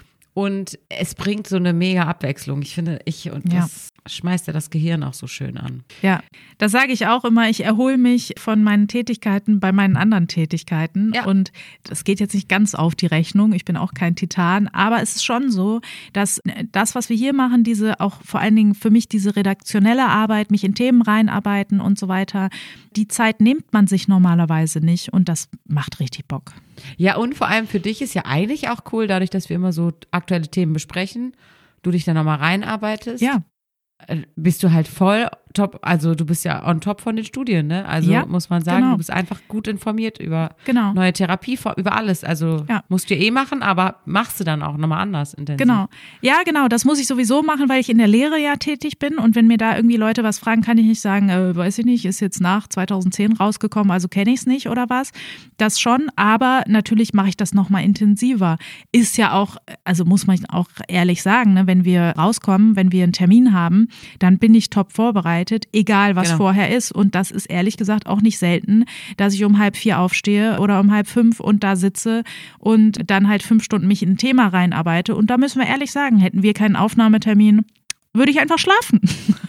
Und es bringt so eine mega Abwechslung. Ich finde, ich, und Ja. das schmeißt ja das Gehirn auch so schön an. Ja, das sage ich auch immer. Ich erhole mich von meinen Tätigkeiten bei meinen anderen Tätigkeiten. Ja. Und das geht jetzt nicht ganz auf die Rechnung. Ich bin auch kein Titan. Aber es ist schon so, dass das, was wir hier machen, diese auch vor allen Dingen für mich diese redaktionelle Arbeit, mich in Themen reinarbeiten und so weiter, die Zeit nimmt man sich normalerweise nicht. Und das macht richtig Bock. Ja, und vor allem für dich ist ja eigentlich auch cool, dadurch, dass wir immer so aktuelle Themen besprechen, du dich da nochmal reinarbeitest. Ja. äh, Bist du halt voll top, also du bist ja on top von den Studien, ne? Also Ja, muss man sagen, genau. du bist einfach gut informiert über Genau. neue Therapie, über alles. Also Ja. musst du eh machen, aber machst du dann auch nochmal anders intensiv. Genau. Ja, genau. Das muss ich sowieso machen, weil ich in der Lehre ja tätig bin. Und wenn mir da irgendwie Leute was fragen, kann ich nicht sagen, äh, weiß ich nicht, ist jetzt nach zweitausendzehn rausgekommen, also kenne ich es nicht oder was. Das schon, aber natürlich mache ich das nochmal intensiver. Ist ja auch, also muss man auch ehrlich sagen, ne, wenn wir rauskommen, wenn wir einen Termin haben, dann bin ich top vorbereitet, egal was Genau. vorher ist. Und das ist ehrlich gesagt auch nicht selten, dass ich um halb vier aufstehe oder um halb fünf und da sitze und dann halt fünf Stunden mich in ein Thema reinarbeite. Und da müssen wir ehrlich sagen, hätten wir keinen Aufnahmetermin, würde ich einfach schlafen.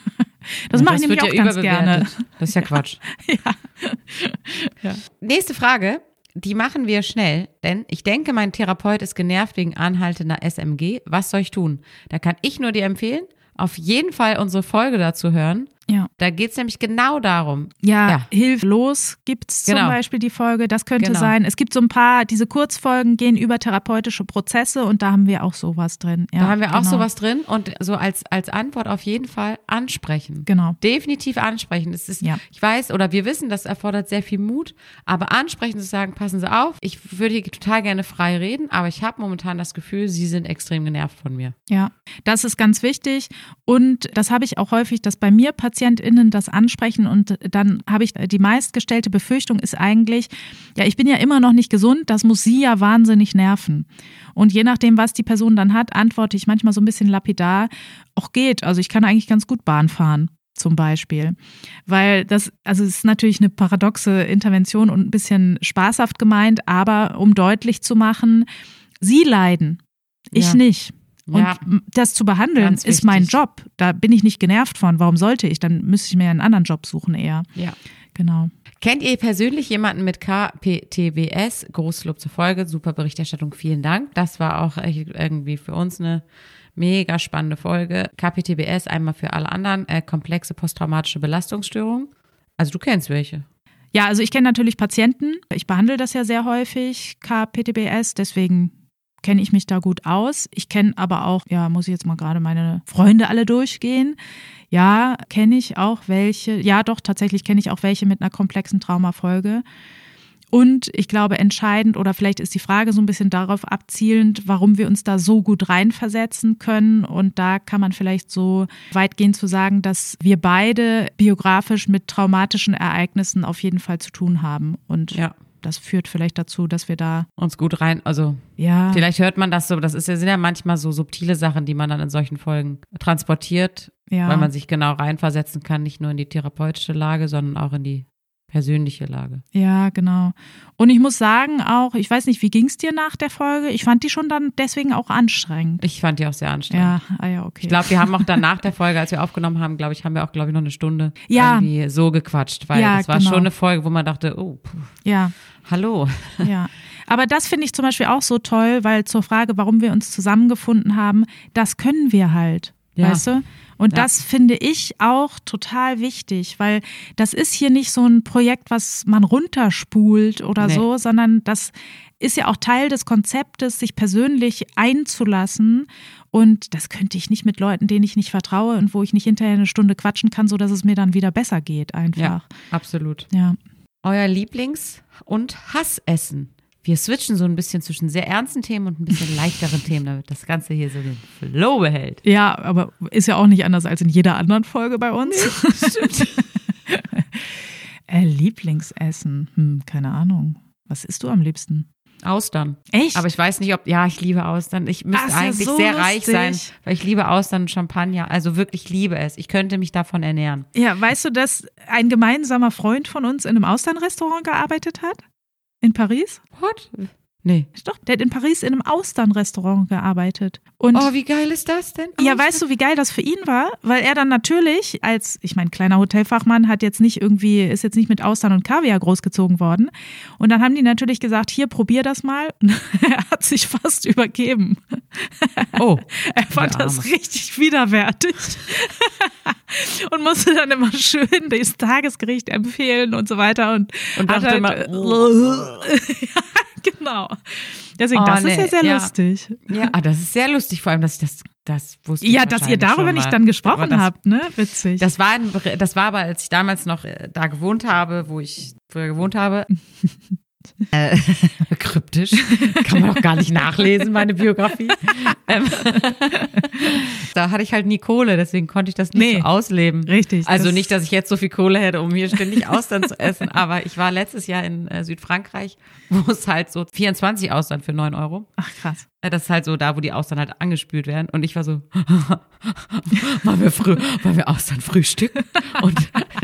Das Ja, mache ich nämlich wird auch ja ganz gerne. überbewertet. Das ist ja Quatsch. Ja. Ja. Nächste Frage, die machen wir schnell, denn ich denke, mein Therapeut ist genervt wegen anhaltender S M G. Was soll ich tun? Da kann ich nur dir empfehlen, auf jeden Fall unsere Folge dazu hören. Ja. Da geht es nämlich genau darum. Ja, Ja. Hilflos gibt's zum Genau. Beispiel die Folge. Das könnte Genau. sein. Es gibt so ein paar, diese Kurzfolgen gehen über therapeutische Prozesse und da haben wir auch sowas drin. Ja, Da haben wir auch genau. sowas drin und so als, als Antwort auf jeden Fall ansprechen. Genau. Definitiv ansprechen. Es ist, Ja. Ich weiß oder wir wissen, das erfordert sehr viel Mut, aber ansprechen zu sagen, passen Sie auf, ich würde hier total gerne frei reden, aber ich habe momentan das Gefühl, Sie sind extrem genervt von mir. Ja, das ist ganz wichtig und das habe ich auch häufig, dass bei mir PatientInnen das ansprechen und dann habe ich die meistgestellte Befürchtung ist eigentlich, ja, ich bin ja immer noch nicht gesund, das muss sie ja wahnsinnig nerven. Und je nachdem, was die Person dann hat, antworte ich manchmal so ein bisschen lapidar, auch geht, also ich kann eigentlich ganz gut Bahn fahren. Zum Beispiel. Weil das, also es ist natürlich eine paradoxe Intervention und ein bisschen spaßhaft gemeint, aber um deutlich zu machen, sie leiden, ich Ja. nicht. Und Ja. das zu behandeln Ganz ist mein wichtig. Job. Da bin ich nicht genervt von. Warum sollte ich? Dann müsste ich mir einen anderen Job suchen eher. Ja. Genau. Kennt ihr persönlich jemanden mit K P T B S? Großes Lob zur Folge, super Berichterstattung, vielen Dank. Das war auch echt irgendwie für uns eine mega spannende Folge. K P T B S, einmal für alle anderen, äh, komplexe posttraumatische Belastungsstörung. Also du kennst welche. Ja, also ich kenne natürlich Patienten. Ich behandle das ja sehr häufig, K P T B S. Deswegen kenne ich mich da gut aus. Ich kenne aber auch, ja, muss ich jetzt mal gerade meine Freunde alle durchgehen. Ja, kenne ich auch welche. Ja, doch, tatsächlich kenne ich auch welche mit einer komplexen Traumafolge. Und ich glaube, entscheidend oder vielleicht ist die Frage so ein bisschen darauf abzielend, warum wir uns da so gut reinversetzen können. Und da kann man vielleicht so weit gehen zu sagen, dass wir beide biografisch mit traumatischen Ereignissen auf jeden Fall zu tun haben. Und Ja. das führt vielleicht dazu, dass wir da uns gut rein, also ja. vielleicht hört man das so, das ist ja, sind ja manchmal so subtile Sachen, die man dann in solchen Folgen transportiert, ja. weil man sich genau reinversetzen kann, nicht nur in die therapeutische Lage, sondern auch in die persönliche Lage. Ja, genau. Und ich muss sagen auch, ich weiß nicht, wie ging es dir nach der Folge? Ich fand die schon dann deswegen auch anstrengend. Ich fand die auch sehr anstrengend. Ja, ah ja, okay. Ich glaube, wir haben auch dann nach der Folge, als wir aufgenommen haben, glaube ich, haben wir auch, glaube ich, noch eine Stunde ja. irgendwie so gequatscht, weil ja, das war genau. schon eine Folge, wo man dachte, oh, puh, ja. hallo. Ja, aber das finde ich zum Beispiel auch so toll, weil zur Frage, warum wir uns zusammengefunden haben, das können wir halt. Ja. Weißt du? Und ja. das finde ich auch total wichtig, weil das ist hier nicht so ein Projekt, was man runterspult oder nee. so, sondern das ist ja auch Teil des Konzeptes, sich persönlich einzulassen. Und das könnte ich nicht mit Leuten, denen ich nicht vertraue und wo ich nicht hinterher eine Stunde quatschen kann, sodass es mir dann wieder besser geht einfach. Ja, absolut. Ja. Euer Lieblings- und Hassessen. Wir switchen so ein bisschen zwischen sehr ernsten Themen und ein bisschen leichteren Themen, damit das Ganze hier so den Flow behält. Ja, aber ist ja auch nicht anders als in jeder anderen Folge bei uns. Nee, stimmt. äh, Lieblingsessen, hm, keine Ahnung. Was isst du am liebsten? Austern. Echt? Aber ich weiß nicht, ob, ja, ich liebe Austern. Ich müsste Ach, eigentlich ja so sehr lustig. reich sein, weil ich liebe Austern und Champagner. Also wirklich liebe es. Ich könnte mich davon ernähren. Ja, weißt du, dass ein gemeinsamer Freund von uns in einem Austernrestaurant gearbeitet hat? In Paris? What? Nee. Doch, der hat in Paris in einem Austernrestaurant gearbeitet. Und oh, wie geil ist das denn? Ja, weißt du, wie geil das für ihn war? Weil er dann natürlich als, ich meine, kleiner Hotelfachmann hat jetzt nicht irgendwie, ist jetzt nicht mit Austern und Kaviar großgezogen worden. Und dann haben die natürlich gesagt, hier, probier das mal. Und er hat sich fast übergeben. Oh. Er fand das richtig widerwärtig. Und musste dann immer schön das Tagesgericht empfehlen und so weiter. Und, und dachte halt, immer, oh. Ja, genau. Deswegen, oh, das nee. ist ja sehr ja. lustig. Ja, ah, das ist sehr lustig, vor allem, dass ich das, das wusste. Ja, ich dass ihr darüber nicht dann gesprochen das, habt, ne? Witzig. Das war, ein, das war aber, als ich damals noch da gewohnt habe, wo ich früher gewohnt habe. Äh, kryptisch. Kann man auch gar nicht nachlesen, meine Biografie. Ähm, da hatte ich halt nie Kohle, deswegen konnte ich das nicht nee, so ausleben. Richtig. Also das nicht, dass ich jetzt so viel Kohle hätte, um hier ständig Austern zu essen, aber ich war letztes Jahr in äh, Südfrankreich, wo es halt so vierundzwanzig Austern für neun Euro. Ach krass. Das ist halt so da, wo die Austern halt angespült werden. Und ich war so, wollen wir, früh, wollen wir Austern frühstücken? Und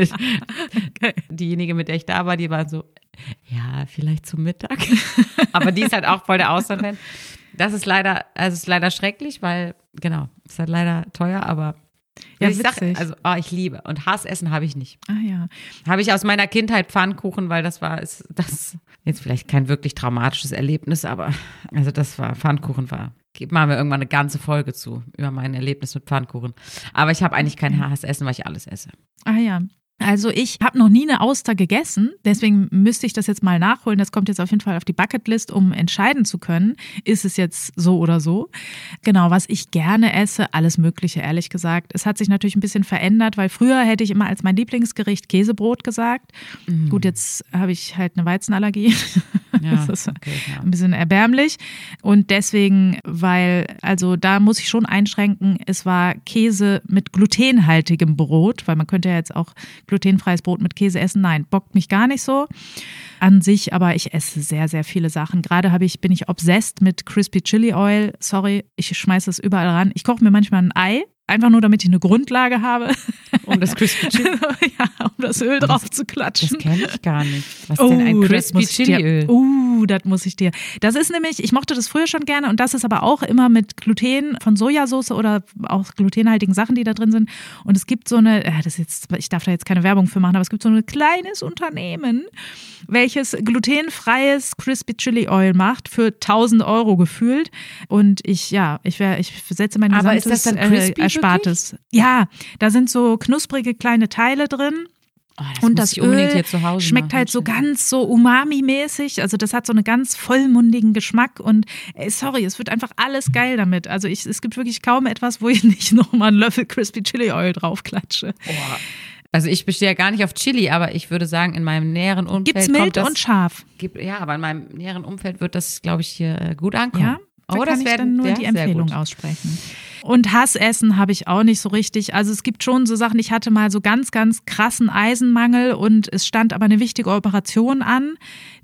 diejenige, mit der ich da war, die war so, ja, vielleicht zum Mittag. Aber die ist halt auch voll der Austern-Fan. Das ist leider, also ist leider schrecklich, weil, genau, ist halt leider teuer, aber ja, ich sag, also, oh, ich liebe. Und Hassessen habe ich nicht. Ah ja. Habe ich aus meiner Kindheit Pfannkuchen, weil das war, ist das jetzt vielleicht kein wirklich traumatisches Erlebnis, aber also das war, Pfannkuchen war. Machen wir irgendwann eine ganze Folge zu, über mein Erlebnis mit Pfannkuchen. Aber ich habe eigentlich kein Hassessen, weil ich alles esse. Ah ja. Also ich habe noch nie eine Auster gegessen, deswegen müsste ich das jetzt mal nachholen. Das kommt jetzt auf jeden Fall auf die Bucketlist, um entscheiden zu können, ist es jetzt so oder so. Genau, was ich gerne esse, alles Mögliche, ehrlich gesagt. Es hat sich natürlich ein bisschen verändert, weil früher hätte ich immer als mein Lieblingsgericht Käsebrot gesagt. Mhm. Gut, jetzt habe ich halt eine Weizenallergie. Ja, das ist okay, ja. ein bisschen erbärmlich. Und deswegen, weil, also da muss ich schon einschränken, es war Käse mit glutenhaltigem Brot, weil man könnte ja jetzt auch glutenfreies Brot mit Käse essen. Nein, bockt mich gar nicht so an sich, aber ich esse sehr, sehr viele Sachen. Gerade habe ich, bin ich obsessed mit Crispy Chili Oil. Sorry, ich schmeiße es überall ran. Ich koche mir manchmal ein Ei, einfach nur, damit ich eine Grundlage habe. Um das Crispy Chili? Ja, um das Öl drauf das, zu klatschen. Das kenne ich gar nicht. Was ist oh, denn ein Crispy Chili Öl? Uh, das muss ich dir. Das ist nämlich, ich mochte das früher schon gerne und das ist aber auch immer mit Gluten von Sojasauce oder auch glutenhaltigen Sachen, die da drin sind. Und es gibt so eine, das ist jetzt, ich darf da jetzt keine Werbung für machen, aber es gibt so ein kleines Unternehmen, welches glutenfreies Crispy Chili Oil macht für tausend Euro gefühlt. Und ich, ja, ich wäre, ich setze mein aber gesamtes ist das dann crispy, äh, Erspartes. Wirklich? Ja, da sind so knusprige kleine Teile drin. Oh, das und das Öl hier zu Hause schmeckt machen. halt so ganz so Umami-mäßig. Also das hat so einen ganz vollmundigen Geschmack und ey, sorry, es wird einfach alles geil damit. Also ich, es gibt wirklich kaum etwas, wo ich nicht nochmal einen Löffel Crispy Chili Oil draufklatsche. Oh. Also ich bestehe ja gar nicht auf Chili, aber ich würde sagen, in meinem näheren Umfeld gibt's mild kommt das, und scharf. Gibt, ja, aber in meinem näheren Umfeld wird das, glaube ich, hier gut ankommen. Ja, da oh, kann das ich werden, dann nur ja, die Empfehlung aussprechen. Und Hassessen habe ich auch nicht so richtig. Also es gibt schon so Sachen, ich hatte mal so ganz, ganz krassen Eisenmangel und es stand aber eine wichtige Operation an,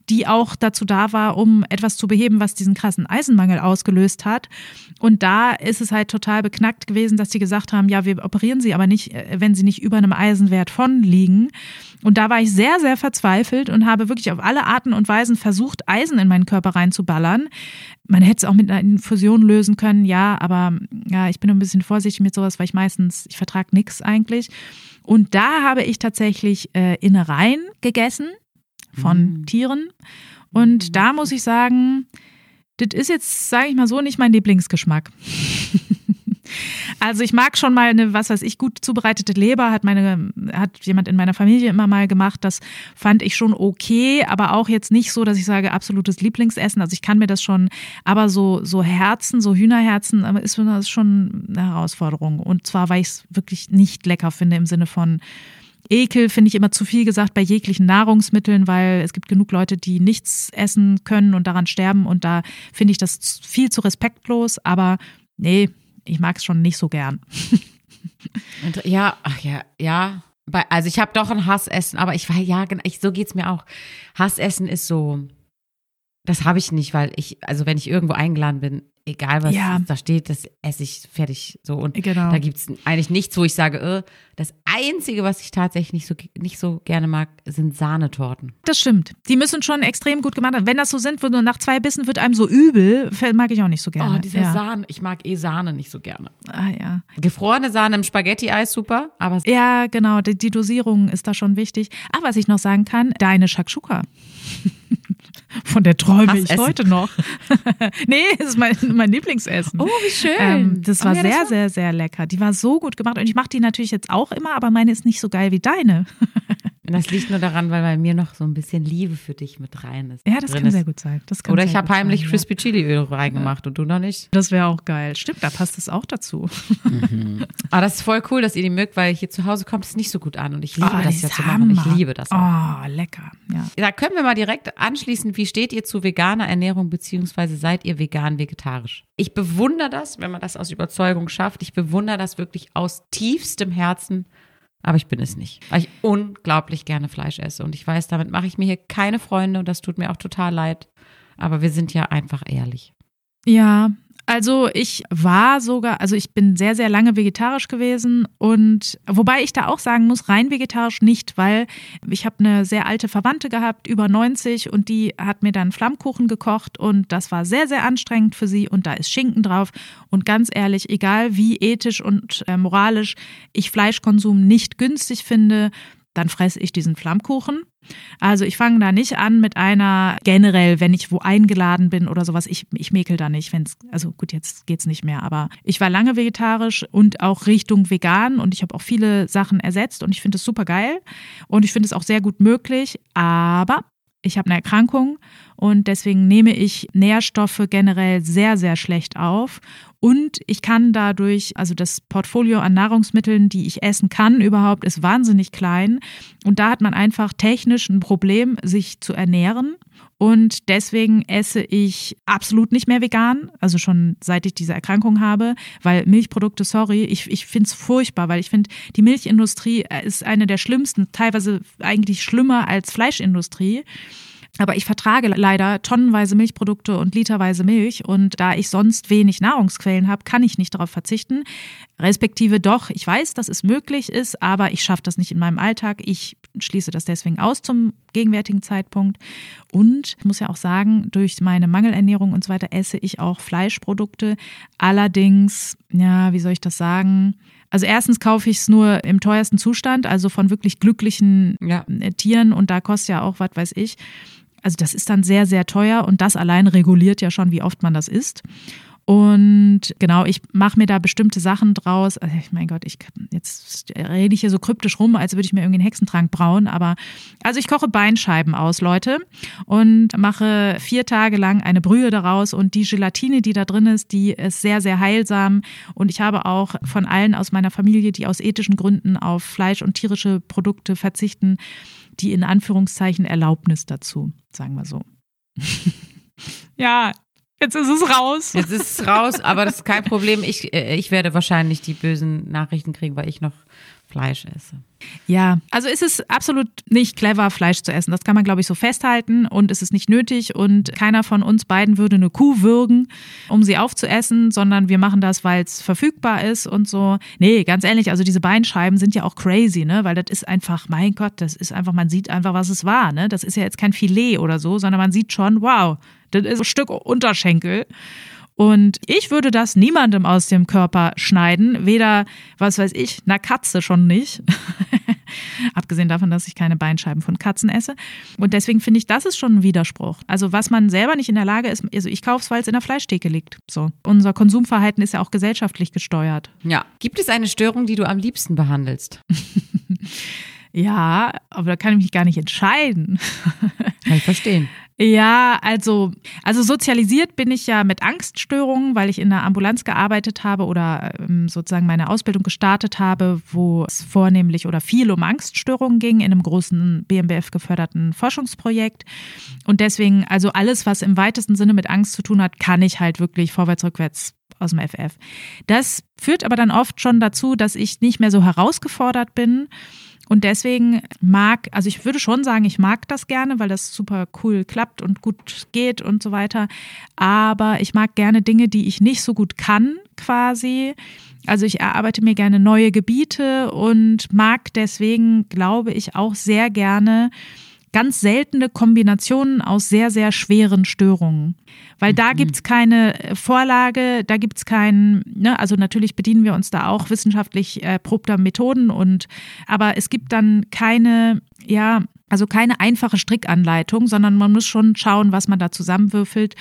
die auch dazu da war, um etwas zu beheben, was diesen krassen Eisenmangel ausgelöst hat. Und da ist es halt total beknackt gewesen, dass die gesagt haben, ja, wir operieren sie aber nicht, wenn sie nicht über einem Eisenwert von liegen. Und da war ich sehr, sehr verzweifelt und habe wirklich auf alle Arten und Weisen versucht, Eisen in meinen Körper reinzuballern. Man hätte es auch mit einer Infusion lösen können, ja, aber ja, ich bin ein bisschen vorsichtig mit sowas, weil ich meistens, ich vertrage nichts eigentlich. Und da habe ich tatsächlich äh, Innereien gegessen von mm. Tieren. Und da muss ich sagen, das ist jetzt, sage ich mal so, nicht mein Lieblingsgeschmack. Also ich mag schon mal eine, was weiß ich, gut zubereitete Leber, hat meine, hat jemand in meiner Familie immer mal gemacht. Das fand ich schon okay, aber auch jetzt nicht so, dass ich sage, absolutes Lieblingsessen. Also ich kann mir das schon, aber so, so Herzen, so Hühnerherzen, ist das schon eine Herausforderung. Und zwar, weil ich es wirklich nicht lecker finde im Sinne von Ekel, finde ich immer zu viel gesagt bei jeglichen Nahrungsmitteln, weil es gibt genug Leute, die nichts essen können und daran sterben. Und da finde ich das viel zu respektlos, aber nee, ich mag es schon nicht so gern. Ja, ach ja, ja. Also ich habe doch ein Hassessen, aber ich war, ja, ich, so geht's mir auch. Hassessen ist so, das habe ich nicht, weil ich, also wenn ich irgendwo eingeladen bin, egal was ja. da steht, das esse ich fertig so. Und genau. Da gibt's eigentlich nichts, wo ich sage, äh, das Einzige, was ich tatsächlich nicht so, nicht so gerne mag, sind Sahnetorten. Das stimmt. Die müssen schon extrem gut gemacht werden. Wenn das so sind, wo nur nach zwei Bissen wird einem so übel, mag ich auch nicht so gerne. Oh, dieser ja. Sahne, ich mag eh Sahne nicht so gerne. Ah ja. Gefrorene Sahne im Spaghetti-Eis, super. Aber ja, genau, die, die Dosierung ist da schon wichtig. Aber was ich noch sagen kann, deine Shakshuka. Von der träume ich heute noch. Nee, das ist mein, mein Lieblingsessen. Oh, wie schön. Ähm, das war oh, ja, sehr, das war... sehr, sehr lecker. Die war so gut gemacht und ich mache die natürlich jetzt auch immer, aber meine ist nicht so geil wie deine. Das liegt nur daran, weil bei mir noch so ein bisschen Liebe für dich mit rein ist. Ja, das kann ist. sehr gut sein. Das kann Oder sehr ich habe heimlich sein, Crispy ja. Chili Öl reingemacht ja. und du noch nicht. Das wäre auch geil. Stimmt, da passt es auch dazu. Mhm. Aber das ist voll cool, dass ihr die mögt, weil hier zu Hause kommt es nicht so gut an und ich liebe oh, das ja zu machen. Ich liebe das auch. Oh, lecker. Ja. Da können wir mal direkt anschließen, wie steht ihr zu veganer Ernährung beziehungsweise seid ihr vegan-vegetarisch? Ich bewundere das, wenn man das aus Überzeugung schafft. Ich bewundere das wirklich aus tiefstem Herzen. Aber ich bin es nicht, weil ich unglaublich gerne Fleisch esse. Und ich weiß, damit mache ich mir hier keine Freunde und das tut mir auch total leid. Aber wir sind ja einfach ehrlich. Ja, also ich war sogar, also ich bin sehr, sehr lange vegetarisch gewesen und wobei ich da auch sagen muss, rein vegetarisch nicht, weil ich habe eine sehr alte Verwandte gehabt, über neunzig und die hat mir dann Flammkuchen gekocht und das war sehr, sehr anstrengend für sie und da ist Schinken drauf und ganz ehrlich, egal wie ethisch und äh, moralisch ich Fleischkonsum nicht günstig finde, dann fresse ich diesen Flammkuchen. Also ich fange da nicht an mit einer, generell, wenn ich wo eingeladen bin oder sowas, ich, ich mäkel da nicht, wenn's, also gut, jetzt geht's nicht mehr, aber ich war lange vegetarisch und auch Richtung vegan und ich habe auch viele Sachen ersetzt und ich finde es super geil und ich finde es auch sehr gut möglich, aber ich habe eine Erkrankung und deswegen nehme ich Nährstoffe generell sehr, sehr schlecht auf. Und ich kann dadurch, also das Portfolio an Nahrungsmitteln, die ich essen kann überhaupt, ist wahnsinnig klein. Und da hat man einfach technisch ein Problem, sich zu ernähren. Und deswegen esse ich absolut nicht mehr vegan, also schon seit ich diese Erkrankung habe, weil Milchprodukte, sorry, ich, ich finde es furchtbar, weil ich finde, die Milchindustrie ist eine der schlimmsten, teilweise eigentlich schlimmer als Fleischindustrie. Aber ich vertrage leider tonnenweise Milchprodukte und literweise Milch und da ich sonst wenig Nahrungsquellen habe, kann ich nicht darauf verzichten. Respektive doch, ich weiß, dass es möglich ist, aber ich schaffe das nicht in meinem Alltag. Ich schließe das deswegen aus zum gegenwärtigen Zeitpunkt. Und ich muss ja auch sagen, durch meine Mangelernährung und so weiter esse ich auch Fleischprodukte. Allerdings, ja, wie soll ich das sagen? Also erstens kaufe ich es nur im teuersten Zustand, also von wirklich glücklichen ja. Tieren und da kostet ja auch, was weiß ich. Also das ist dann sehr, sehr teuer und das allein reguliert ja schon, wie oft man das isst. Und genau, ich mache mir da bestimmte Sachen draus. Also ich mein Gott, ich jetzt rede ich hier so kryptisch rum, als würde ich mir irgendwie einen Hexentrank brauen. Aber also ich koche Beinscheiben aus, Leute, und mache vier Tage lang eine Brühe daraus. Und die Gelatine, die da drin ist, die ist sehr, sehr heilsam. Und ich habe auch von allen aus meiner Familie, die aus ethischen Gründen auf Fleisch und tierische Produkte verzichten, die in Anführungszeichen Erlaubnis dazu, sagen wir so. Ja. Jetzt ist es raus. Jetzt ist es raus, aber das ist kein Problem. Ich, ich werde wahrscheinlich die bösen Nachrichten kriegen, weil ich noch Fleisch esse. Ja, also ist es absolut nicht clever, Fleisch zu essen. Das kann man, glaube ich, so festhalten und es ist nicht nötig und keiner von uns beiden würde eine Kuh würgen, um sie aufzuessen, sondern wir machen das, weil es verfügbar ist und so. Nee, ganz ehrlich, also diese Beinscheiben sind ja auch crazy, ne, weil das ist einfach, mein Gott, das ist einfach, man sieht einfach, was es war, ne. Das ist ja jetzt kein Filet oder so, sondern man sieht schon, wow, das ist ein Stück Unterschenkel. Und ich würde das niemandem aus dem Körper schneiden, weder, was weiß ich, einer Katze schon nicht. Abgesehen davon, dass ich keine Beinscheiben von Katzen esse. Und deswegen finde ich, das ist schon ein Widerspruch. Also was man selber nicht in der Lage ist, also ich kaufe es, weil es in der Fleischtheke liegt. So. Unser Konsumverhalten ist ja auch gesellschaftlich gesteuert. Ja. Gibt es eine Störung, die du am liebsten behandelst? Ja, aber da kann ich mich gar nicht entscheiden. Kann ich verstehen. Ja, also, also sozialisiert bin ich ja mit Angststörungen, weil ich in der Ambulanz gearbeitet habe oder ähm, sozusagen meine Ausbildung gestartet habe, wo es vornehmlich oder viel um Angststörungen ging in einem großen B M B F geförderten Forschungsprojekt. Und deswegen, also alles, was im weitesten Sinne mit Angst zu tun hat, kann ich halt wirklich vorwärts, rückwärts aus dem F F. Das führt aber dann oft schon dazu, dass ich nicht mehr so herausgefordert bin. Und deswegen mag, also ich würde schon sagen, ich mag das gerne, weil das super cool klappt und gut geht und so weiter. Aber ich mag gerne Dinge, die ich nicht so gut kann, quasi. Also ich erarbeite mir gerne neue Gebiete und mag deswegen, glaube ich, auch sehr gerne ganz seltene Kombinationen aus sehr, sehr schweren Störungen. Weil da gibt's keine Vorlage, da gibt's keinen, ne, also natürlich bedienen wir uns da auch wissenschaftlich erprobter Methoden und, aber es gibt dann keine, ja, also keine einfache Strickanleitung, sondern man muss schon schauen, was man da zusammenwürfelt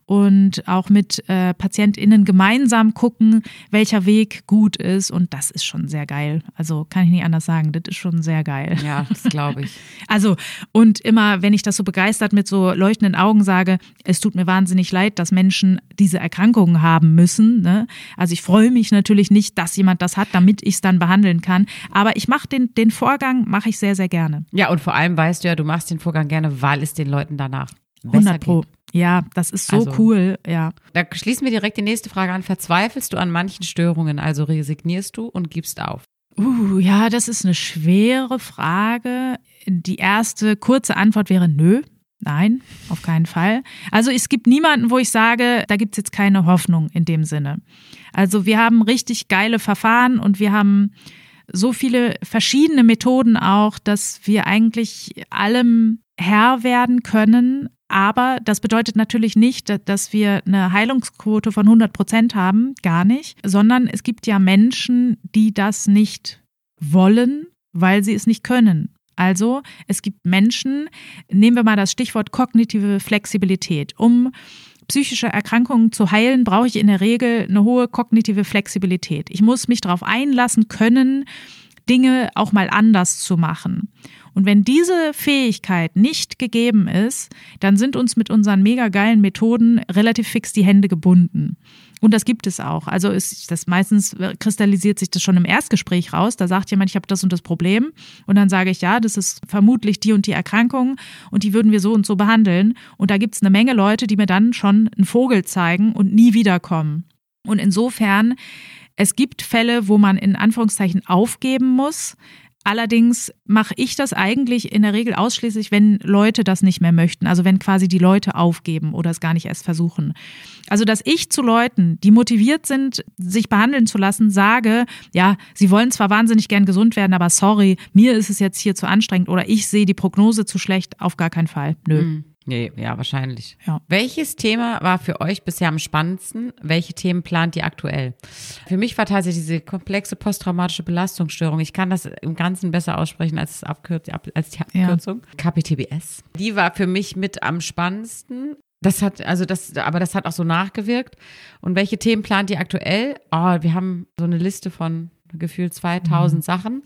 und auch mit äh, PatientInnen gemeinsam gucken, welcher Weg gut ist und das ist schon sehr geil. Also kann ich nicht anders sagen, das ist schon sehr geil. Ja, das glaube ich. Also und immer, wenn ich das so begeistert mit so leuchtenden Augen sage, es tut mir wahnsinnig leid, dass Menschen diese Erkrankungen haben müssen. Ne? Also ich freue mich natürlich nicht, dass jemand das hat, damit ich es dann behandeln kann. Aber ich mache den, den Vorgang, mache ich sehr, sehr gerne. Ja, und vor allem weißt du ja, du machst den Vorgang gerne, weil es den Leuten danach besser hundert Pro. geht. Ja, das ist so Also, cool, ja. Da schließen wir direkt die nächste Frage an. Verzweifelst du an manchen Störungen, also resignierst du und gibst auf? Uh, ja, das ist eine schwere Frage. Die erste kurze Antwort wäre nö. Nein, auf keinen Fall. Also es gibt niemanden, wo ich sage, da gibt's jetzt keine Hoffnung in dem Sinne. Also wir haben richtig geile Verfahren und wir haben so viele verschiedene Methoden auch, dass wir eigentlich allem Herr werden können. Aber das bedeutet natürlich nicht, dass wir eine Heilungsquote von hundert Prozent haben, gar nicht, sondern es gibt ja Menschen, die das nicht wollen, weil sie es nicht können. Also es gibt Menschen, nehmen wir mal das Stichwort kognitive Flexibilität. Um psychische Erkrankungen zu heilen, brauche ich in der Regel eine hohe kognitive Flexibilität. Ich muss mich darauf einlassen können, Dinge auch mal anders zu machen. Und wenn diese Fähigkeit nicht gegeben ist, dann sind uns mit unseren mega geilen Methoden relativ fix die Hände gebunden. Und das gibt es auch. Also ist das meistens kristallisiert sich das schon im Erstgespräch raus. Da sagt jemand, ich habe das und das Problem. Und dann sage ich, ja, das ist vermutlich die und die Erkrankung und die würden wir so und so behandeln. Und da gibt es eine Menge Leute, die mir dann schon einen Vogel zeigen und nie wiederkommen. Und insofern, es gibt Fälle, wo man in Anführungszeichen aufgeben muss. Allerdings mache ich das eigentlich in der Regel ausschließlich, wenn Leute das nicht mehr möchten. Also wenn quasi die Leute aufgeben oder es gar nicht erst versuchen. Also dass ich zu Leuten, die motiviert sind, sich behandeln zu lassen, sage, ja, sie wollen zwar wahnsinnig gern gesund werden, aber sorry, mir ist es jetzt hier zu anstrengend oder ich sehe die Prognose zu schlecht, auf gar keinen Fall. Nö. Mhm. Nee, ja, wahrscheinlich. Ja. Welches Thema war für euch bisher am spannendsten? Welche Themen plant ihr aktuell? Für mich war tatsächlich diese komplexe posttraumatische Belastungsstörung. Ich kann das im Ganzen besser aussprechen als, das Abkürz- als die Abkürzung. Ja. K P T B S. Die war für mich mit am spannendsten. Das hat, also das, aber das hat auch so nachgewirkt. Und welche Themen plant ihr aktuell? Oh, wir haben so eine Liste von gefühlt zweitausend mhm. Sachen.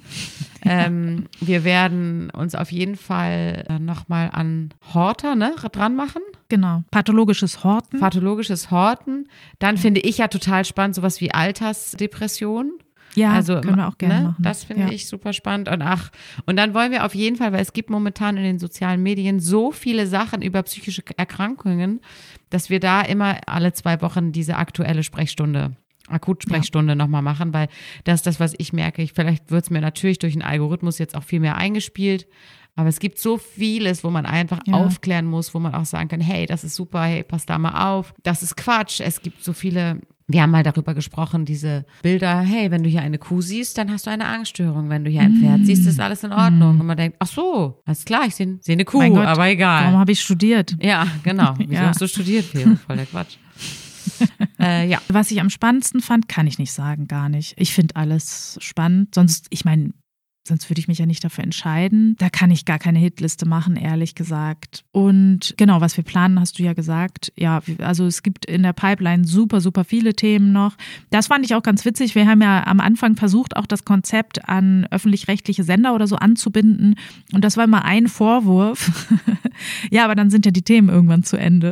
ähm, wir werden uns auf jeden Fall nochmal an Horter ne, dran machen. Genau, pathologisches Horten. Pathologisches Horten. Dann finde ich ja total spannend, sowas wie Altersdepression. Ja, also, können wir auch gerne ne, machen. Das finde ja. ich super spannend. Und ach, und dann wollen wir auf jeden Fall, weil es gibt momentan in den sozialen Medien so viele Sachen über psychische Erkrankungen, dass wir da immer alle zwei Wochen diese aktuelle Sprechstunde Akutsprechstunde ja. nochmal machen, weil das ist das, was ich merke. Ich, vielleicht wird es mir natürlich durch den Algorithmus jetzt auch viel mehr eingespielt, aber es gibt so vieles, wo man einfach ja. aufklären muss, wo man auch sagen kann, hey, das ist super, hey, pass da mal auf. Das ist Quatsch. Es gibt so viele, wir haben mal darüber gesprochen, diese Bilder, hey, wenn du hier eine Kuh siehst, dann hast du eine Angststörung. Wenn du hier ein Pferd siehst, ist alles in Ordnung. Mm. Und man denkt, ach so, alles klar, ich sehe seh eine Kuh, Gott, aber egal. Warum habe ich studiert? Ja, genau. Wieso ja. hast du studiert, Theo? Voll der Quatsch. äh, ja. Was ich am spannendsten fand, kann ich nicht sagen, gar nicht. Ich finde alles spannend. Sonst, ich meine, sonst würde ich mich ja nicht dafür entscheiden. Da kann ich gar keine Hitliste machen, ehrlich gesagt. Und genau, was wir planen, hast du ja gesagt. Ja, also es gibt in der Pipeline super, super viele Themen noch. Das fand ich auch ganz witzig. Wir haben ja am Anfang versucht, auch das Konzept an öffentlich-rechtliche Sender oder so anzubinden. Und das war immer ein Vorwurf. Ja, aber dann sind ja die Themen irgendwann zu Ende.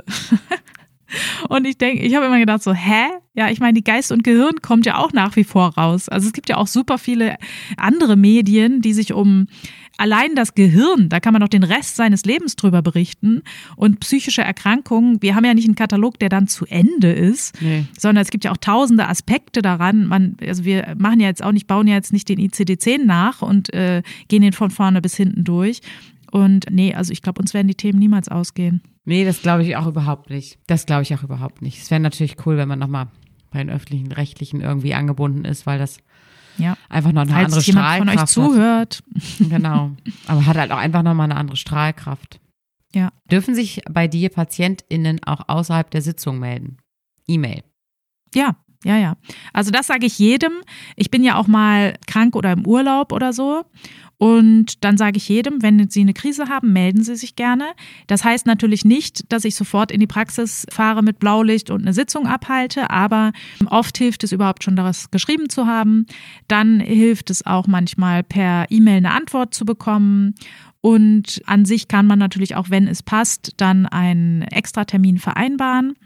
Und ich denke, ich habe immer gedacht so, hä? Ja, ich meine, die Geist und Gehirn kommt ja auch nach wie vor raus. Also es gibt ja auch super viele andere Medien, die sich um allein das Gehirn, da kann man doch den Rest seines Lebens drüber berichten. Und psychische Erkrankungen, wir haben ja nicht einen Katalog, der dann zu Ende ist, nee. sondern es gibt ja auch tausende Aspekte daran. Man, also wir machen ja jetzt auch nicht, bauen ja jetzt nicht den I C D zehn nach und äh, gehen den von vorne bis hinten durch. Und nee, also ich glaube, uns werden die Themen niemals ausgehen. Nee, das glaube ich auch überhaupt nicht. Das glaube ich auch überhaupt nicht. Es wäre natürlich cool, wenn man nochmal bei den öffentlichen Rechtlichen irgendwie angebunden ist, weil das ja. einfach noch eine Falls andere Strahlkraft von euch zuhört. Hat. Genau. Aber hat halt auch einfach nochmal eine andere Strahlkraft. Ja. Dürfen sich bei dir PatientInnen auch außerhalb der Sitzung melden? E-Mail. Ja. Ja, ja. Also das sage ich jedem. Ich bin ja auch mal krank oder im Urlaub oder so. Und dann sage ich jedem, wenn Sie eine Krise haben, melden Sie sich gerne. Das heißt natürlich nicht, dass ich sofort in die Praxis fahre mit Blaulicht und eine Sitzung abhalte, aber oft hilft es überhaupt schon, das geschrieben zu haben. Dann hilft es auch manchmal per E-Mail eine Antwort zu bekommen. Und an sich kann man natürlich auch, wenn es passt, dann einen Extratermin vereinbaren.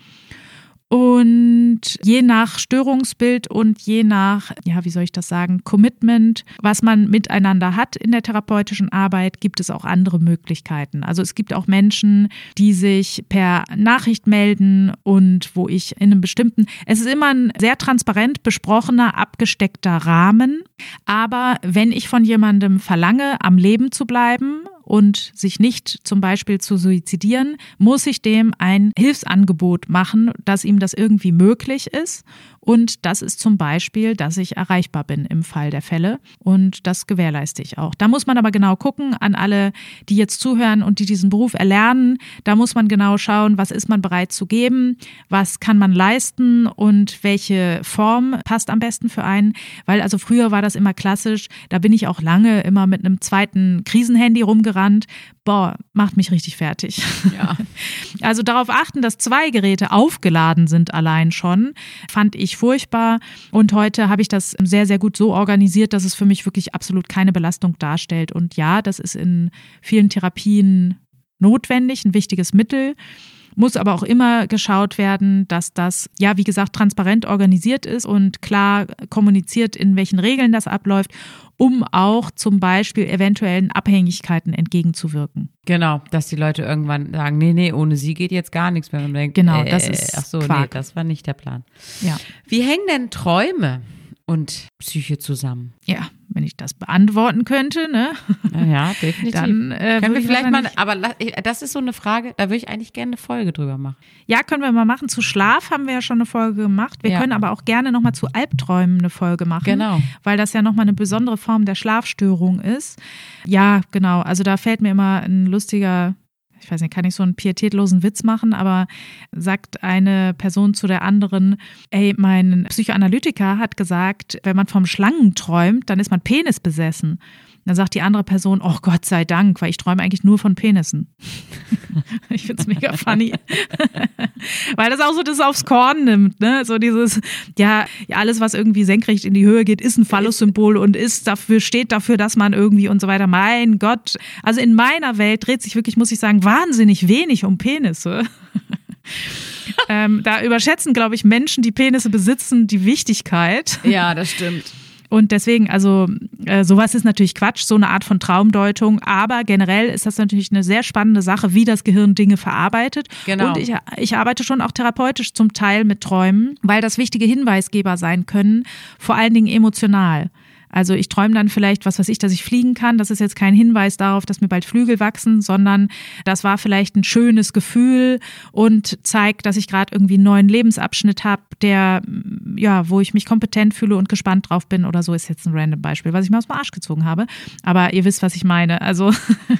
Und je nach Störungsbild und je nach, ja, wie soll ich das sagen, Commitment, was man miteinander hat in der therapeutischen Arbeit, gibt es auch andere Möglichkeiten. Also es gibt auch Menschen, die sich per Nachricht melden und wo ich in einem bestimmten, es ist immer ein sehr transparent besprochener, abgesteckter Rahmen. Aber wenn ich von jemandem verlange, am Leben zu bleiben und sich nicht zum Beispiel zu suizidieren, muss ich dem ein Hilfsangebot machen, dass ihm das irgendwie möglich ist. Und das ist zum Beispiel, dass ich erreichbar bin im Fall der Fälle. Und das gewährleiste ich auch. Da muss man aber genau gucken, an alle, die jetzt zuhören und die diesen Beruf erlernen. Da muss man genau schauen, was ist man bereit zu geben, was kann man leisten und welche Form passt am besten für einen. Weil also früher war das immer klassisch, da bin ich auch lange immer mit einem zweiten Krisenhandy rumgerannt. Boah, macht mich richtig fertig. Ja. Also darauf achten, dass zwei Geräte aufgeladen sind allein schon, fand ich furchtbar. Und heute habe ich das sehr, sehr gut so organisiert, dass es für mich wirklich absolut keine Belastung darstellt. Und ja, das ist in vielen Therapien notwendig, ein wichtiges Mittel. Muss aber auch immer geschaut werden, dass das, ja, wie gesagt, transparent organisiert ist und klar kommuniziert, in welchen Regeln das abläuft, um auch zum Beispiel eventuellen Abhängigkeiten entgegenzuwirken. Genau, dass die Leute irgendwann sagen, nee, nee, ohne sie geht jetzt gar nichts mehr. Und man denkt, genau, äh, das ist ach so, Quark. Nee, das war nicht der Plan. Ja. Wie hängen denn Träume und Psyche zusammen? Ja, wenn ich das beantworten könnte, ne? Ja, definitiv. Dann äh, können wir vielleicht mal, aber das ist so eine Frage, da würde ich eigentlich gerne eine Folge drüber machen. Ja, können wir mal machen. Zu Schlaf haben wir ja schon eine Folge gemacht. Wir ja. können aber auch gerne nochmal zu Albträumen eine Folge machen. Genau. Weil das ja nochmal eine besondere Form der Schlafstörung ist. Ja, genau. Also da fällt mir immer ein lustiger, ich weiß nicht, kann ich so einen pietätlosen Witz machen, aber sagt eine Person zu der anderen, ey, mein Psychoanalytiker hat gesagt, wenn man vom Schlangen träumt, dann ist man penisbesessen. Dann sagt die andere Person, oh Gott sei Dank, weil ich träume eigentlich nur von Penissen. Ich find's mega funny. Weil das auch so das aufs Korn nimmt, ne? So dieses, ja, alles, was irgendwie senkrecht in die Höhe geht, ist ein Phallus-Symbol und ist dafür, steht dafür, dass man irgendwie und so weiter. Mein Gott. Also in meiner Welt dreht sich wirklich, muss ich sagen, wahnsinnig wenig um Penisse. ähm, da überschätzen, glaube ich, Menschen, die Penisse besitzen, die Wichtigkeit. Ja, das stimmt. Und deswegen, also äh, sowas ist natürlich Quatsch, so eine Art von Traumdeutung, aber generell ist das natürlich eine sehr spannende Sache, wie das Gehirn Dinge verarbeitet. Genau. Und ich, ich arbeite schon auch therapeutisch zum Teil mit Träumen, weil das wichtige Hinweisgeber sein können, vor allen Dingen emotional. Also ich träume dann vielleicht, was weiß ich, dass ich fliegen kann. Das ist jetzt kein Hinweis darauf, dass mir bald Flügel wachsen, sondern das war vielleicht ein schönes Gefühl und zeigt, dass ich gerade irgendwie einen neuen Lebensabschnitt habe, der, ja, wo ich mich kompetent fühle und gespannt drauf bin oder so, ist jetzt ein random Beispiel, was ich mir aus dem Arsch gezogen habe. Aber ihr wisst, was ich meine. Also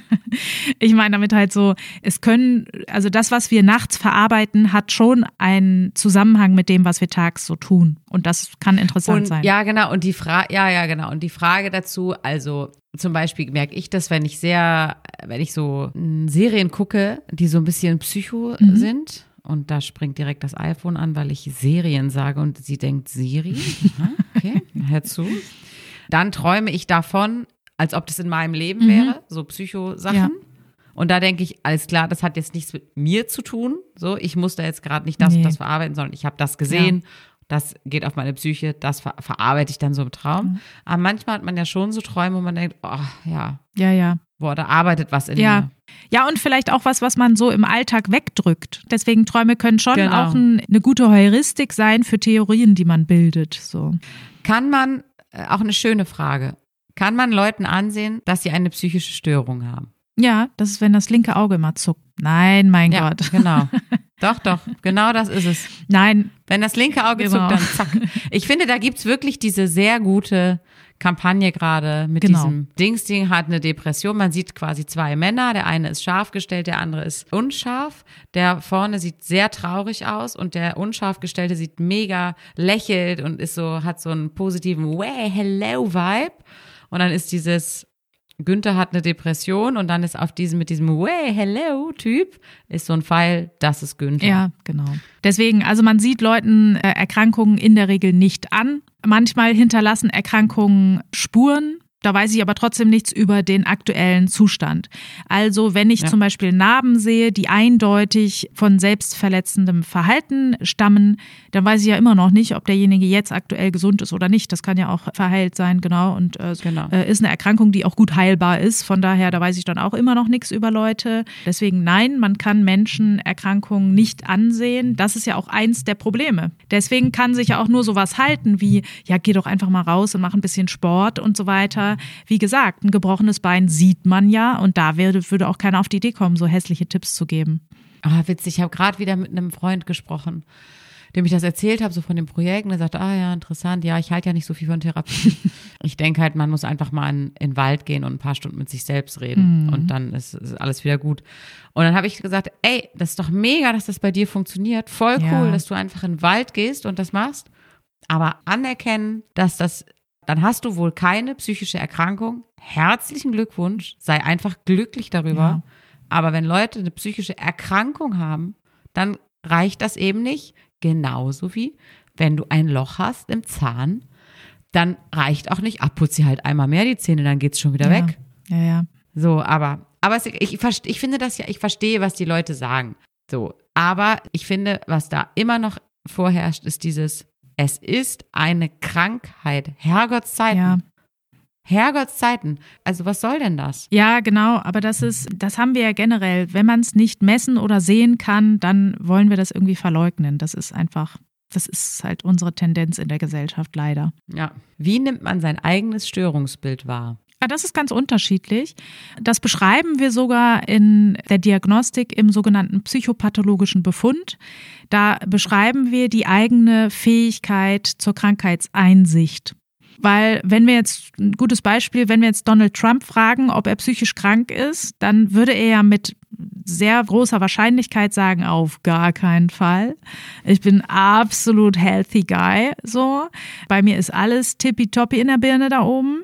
ich meine damit halt so, es können, also das, was wir nachts verarbeiten, hat schon einen Zusammenhang mit dem, was wir tags so tun. Und das kann interessant und, sein. Ja, genau. Und die Frage, ja, ja, genau. Und die Frage dazu, also zum Beispiel merke ich das, wenn ich sehr, wenn ich so Serien gucke, die so ein bisschen Psycho mhm. sind. Und da springt direkt das iPhone an, weil ich Serien sage und sie denkt, Siri? Aha, okay, hör zu. Dann träume ich davon, als ob das in meinem Leben mhm. wäre, so Psycho-Sachen. Ja. Und da denke ich, alles klar, das hat jetzt nichts mit mir zu tun. So, ich muss da jetzt gerade nicht das nee. und das verarbeiten, sondern ich habe das gesehen. Ja. Das geht auf meine Psyche, das ver- verarbeite ich dann so im Traum. Mhm. Aber manchmal hat man ja schon so Träume, wo man denkt, oh ja, ja, ja. boah, da arbeitet was in ja. mir. Ja, und vielleicht auch was, was man so im Alltag wegdrückt. Deswegen Träume können schon genau. auch ein, eine gute Heuristik sein für Theorien, die man bildet. So. Kann man, äh, auch eine schöne Frage, kann man Leuten ansehen, dass sie eine psychische Störung haben? Ja, das ist, wenn das linke Auge immer zuckt. Nein, mein ja, Gott. Genau. Doch, doch, genau das ist es. Nein. Wenn das linke Auge genau. zuckt, dann zack. Ich finde, da gibt's wirklich diese sehr gute Kampagne gerade mit genau. diesem Dingsding hat eine Depression. Man sieht quasi zwei Männer. Der eine ist scharf gestellt, der andere ist unscharf. Der vorne sieht sehr traurig aus und der unscharf gestellte sieht mega lächelt und ist so, hat so einen positiven Way, hello Vibe. Und dann ist dieses Günther hat eine Depression und dann ist auf diesem, mit diesem Way, hello Typ, ist so ein Pfeil, das ist Günther. Ja, genau. Deswegen, also man sieht Leuten äh, Erkrankungen in der Regel nicht an. Manchmal hinterlassen Erkrankungen Spuren. Da weiß ich aber trotzdem nichts über den aktuellen Zustand. Also wenn ich ja. zum Beispiel Narben sehe, die eindeutig von selbstverletzendem Verhalten stammen, dann weiß ich ja immer noch nicht, ob derjenige jetzt aktuell gesund ist oder nicht. Das kann ja auch verheilt sein, genau. Und äh, genau. Äh, ist eine Erkrankung, die auch gut heilbar ist. Von daher, da weiß ich dann auch immer noch nichts über Leute. Deswegen nein, man kann Menschen Erkrankungen nicht ansehen. Das ist ja auch eins der Probleme. Deswegen kann sich ja auch nur sowas halten wie, ja, geh doch einfach mal raus und mach ein bisschen Sport und so weiter. Wie gesagt, ein gebrochenes Bein sieht man ja und da würde, würde auch keiner auf die Idee kommen, so hässliche Tipps zu geben. Ah, witzig, ich habe gerade wieder mit einem Freund gesprochen, dem ich das erzählt habe, so von dem Projekt und er sagt, ah ja, interessant, ja, ich halte ja nicht so viel von Therapie. Ich denke halt, man muss einfach mal in, in den Wald gehen und ein paar Stunden mit sich selbst reden mhm. und dann ist, ist alles wieder gut. Und dann habe ich gesagt, ey, das ist doch mega, dass das bei dir funktioniert, voll cool, ja. dass du einfach in den Wald gehst und das machst, aber anerkennen, dass das dann hast du wohl keine psychische Erkrankung. Herzlichen Glückwunsch, sei einfach glücklich darüber. Ja. Aber wenn Leute eine psychische Erkrankung haben, dann reicht das eben nicht. Genauso wie, wenn du ein Loch hast im Zahn, dann reicht auch nicht, abputze halt einmal mehr die Zähne, dann geht's schon wieder ja. weg. Ja, ja. So, aber, aber es, ich, ich finde das ja, ich verstehe, was die Leute sagen. So, aber ich finde, was da immer noch vorherrscht, ist dieses Es ist eine Krankheit. Herrgottszeiten. Ja. Herrgottszeiten. Also was soll denn das? Ja, genau. Aber das ist, das haben wir ja generell. Wenn man es nicht messen oder sehen kann, dann wollen wir das irgendwie verleugnen. Das ist einfach, das ist halt unsere Tendenz in der Gesellschaft leider. Ja. Wie nimmt man sein eigenes Störungsbild wahr? Ja, das ist ganz unterschiedlich. Das beschreiben wir sogar in der Diagnostik im sogenannten psychopathologischen Befund. Da beschreiben wir die eigene Fähigkeit zur Krankheitseinsicht. Weil wenn wir jetzt, ein gutes Beispiel, wenn wir jetzt Donald Trump fragen, ob er psychisch krank ist, dann würde er ja mit sehr großer Wahrscheinlichkeit sagen, auf gar keinen Fall. Ich bin absolut healthy guy, so. Bei mir ist alles tippitoppi in der Birne da oben.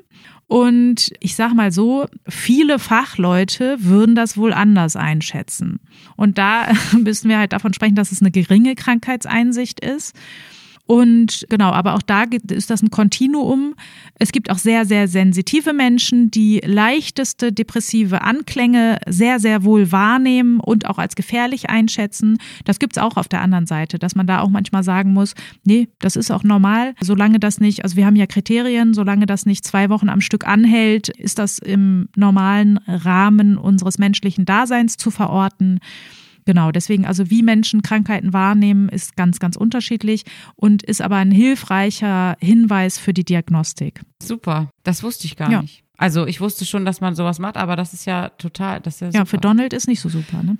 Und ich sag mal so, viele Fachleute würden das wohl anders einschätzen. Und da müssen wir halt davon sprechen, dass es eine geringe Krankheitseinsicht ist. Und genau, aber auch da ist das ein Kontinuum. Es gibt auch sehr, sehr sensitive Menschen, die leichteste depressive Anklänge sehr, sehr wohl wahrnehmen und auch als gefährlich einschätzen. Das gibt's auch auf der anderen Seite, dass man da auch manchmal sagen muss, nee, das ist auch normal. Solange das nicht, also wir haben ja Kriterien, solange das nicht zwei Wochen am Stück anhält, ist das im normalen Rahmen unseres menschlichen Daseins zu verorten. Genau, deswegen also wie Menschen Krankheiten wahrnehmen, ist ganz, ganz unterschiedlich und ist aber ein hilfreicher Hinweis für die Diagnostik. Super, das wusste ich gar ja. nicht. Also ich wusste schon, dass man sowas macht, aber das ist ja total, das ist ja super. Ja, für Donald ist nicht so super, ne?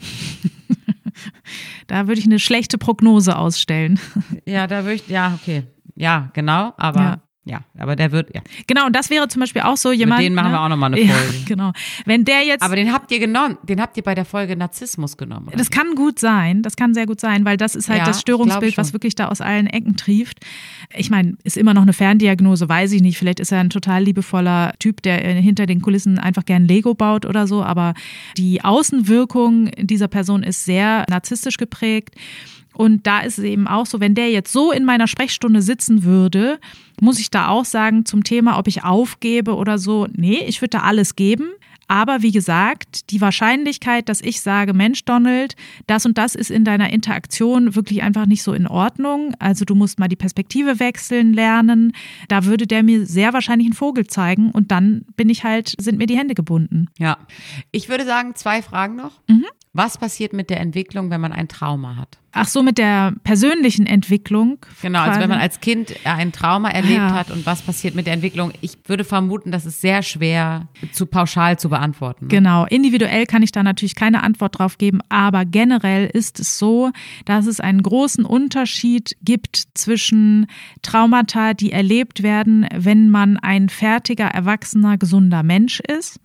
Da würde ich eine schlechte Prognose ausstellen. Ja, da würde ich, ja, okay. Ja, genau, aber... Ja. Ja, aber der wird, ja. Genau, und das wäre zum Beispiel auch so jemand. Mit den machen ne? wir auch nochmal eine Folge. Ja, genau. Wenn der jetzt. Aber den habt ihr genommen, den habt ihr bei der Folge Narzissmus genommen. Oder? Das kann gut sein, das kann sehr gut sein, weil das ist halt ja, das Störungsbild, was wirklich da aus allen Ecken trieft. Ich meine, ist immer noch eine Ferndiagnose, weiß ich nicht. Vielleicht ist er ein total liebevoller Typ, der hinter den Kulissen einfach gern Lego baut oder so, aber die Außenwirkung dieser Person ist sehr narzisstisch geprägt. Und da ist es eben auch so, wenn der jetzt so in meiner Sprechstunde sitzen würde, muss ich da auch sagen zum Thema, ob ich aufgebe oder so, nee, ich würde da alles geben. Aber wie gesagt, die Wahrscheinlichkeit, dass ich sage, Mensch Donald, das und das ist in deiner Interaktion wirklich einfach nicht so in Ordnung. Also du musst mal die Perspektive wechseln lernen. Da würde der mir sehr wahrscheinlich einen Vogel zeigen und dann bin ich halt, sind mir die Hände gebunden. Ja, ich würde sagen, zwei Fragen noch. Mhm. Was passiert mit der Entwicklung, wenn man ein Trauma hat? Ach so, mit der persönlichen Entwicklung. Genau, also quasi. wenn man als Kind ein Trauma erlebt ja. hat und was passiert mit der Entwicklung. Ich würde vermuten, das ist sehr schwer zu pauschal zu beantworten. Ne? Genau, individuell kann ich da natürlich keine Antwort drauf geben, aber generell ist es so, dass es einen großen Unterschied gibt zwischen Traumata, die erlebt werden, wenn man ein fertiger, erwachsener, gesunder Mensch ist,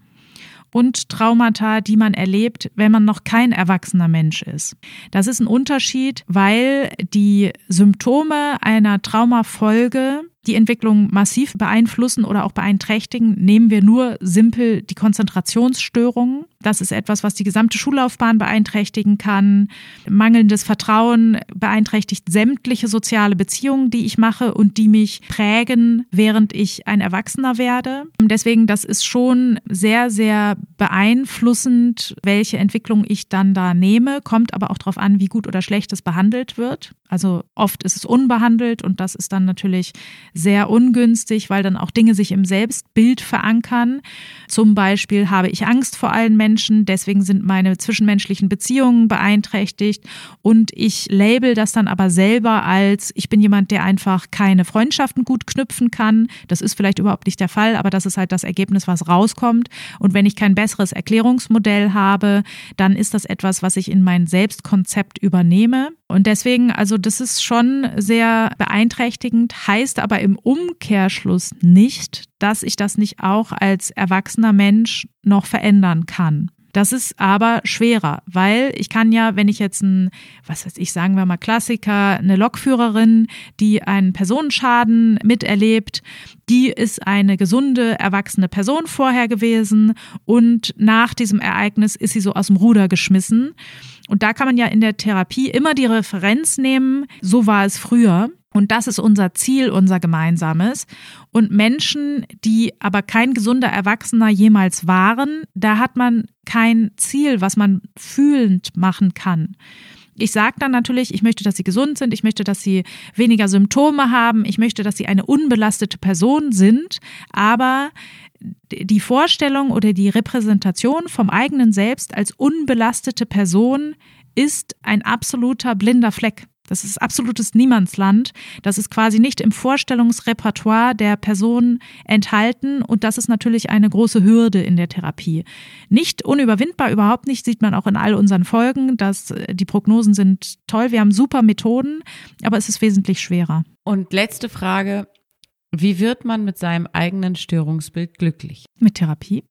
und Traumata, die man erlebt, wenn man noch kein erwachsener Mensch ist. Das ist ein Unterschied, weil die Symptome einer Traumafolge die Entwicklung massiv beeinflussen oder auch beeinträchtigen. Nehmen wir nur simpel die Konzentrationsstörungen. Das ist etwas, was die gesamte Schullaufbahn beeinträchtigen kann. Mangelndes Vertrauen beeinträchtigt sämtliche soziale Beziehungen, die ich mache und die mich prägen, während ich ein Erwachsener werde. Deswegen, das ist schon sehr, sehr beeinflussend, welche Entwicklung ich dann da nehme. Kommt aber auch darauf an, wie gut oder schlecht es behandelt wird. Also oft ist es unbehandelt und das ist dann natürlich sehr ungünstig, weil dann auch Dinge sich im Selbstbild verankern. Zum Beispiel habe ich Angst vor allen Menschen, deswegen sind meine zwischenmenschlichen Beziehungen beeinträchtigt und ich label das dann aber selber als, ich bin jemand, der einfach keine Freundschaften gut knüpfen kann. Das ist vielleicht überhaupt nicht der Fall, aber das ist halt das Ergebnis, was rauskommt. Und wenn ich kein besseres Erklärungsmodell habe, dann ist das etwas, was ich in mein Selbstkonzept übernehme. Und deswegen, also das ist schon sehr beeinträchtigend, heißt aber im Umkehrschluss nicht, dass ich das nicht auch als erwachsener Mensch noch verändern kann. Das ist aber schwerer, weil ich kann ja, wenn ich jetzt ein, was weiß ich, sagen wir mal Klassiker, eine Lokführerin, die einen Personenschaden miterlebt, die ist eine gesunde, erwachsene Person vorher gewesen und nach diesem Ereignis ist sie so aus dem Ruder geschmissen. Und da kann man ja in der Therapie immer die Referenz nehmen, so war es früher. Und das ist unser Ziel, unser gemeinsames. Und Menschen, die aber kein gesunder Erwachsener jemals waren, da hat man kein Ziel, was man fühlend machen kann. Ich sage dann natürlich, ich möchte, dass sie gesund sind, ich möchte, dass sie weniger Symptome haben, ich möchte, dass sie eine unbelastete Person sind, aber die Vorstellung oder die Repräsentation vom eigenen Selbst als unbelastete Person ist ein absoluter blinder Fleck. Das ist absolutes Niemandsland. Das ist quasi nicht im Vorstellungsrepertoire der Person enthalten und das ist natürlich eine große Hürde in der Therapie. Nicht unüberwindbar, überhaupt nicht, sieht man auch in all unseren Folgen, dass die Prognosen sind toll, wir haben super Methoden, aber es ist wesentlich schwerer. Und letzte Frage, wie wird man mit seinem eigenen Störungsbild glücklich? Mit Therapie.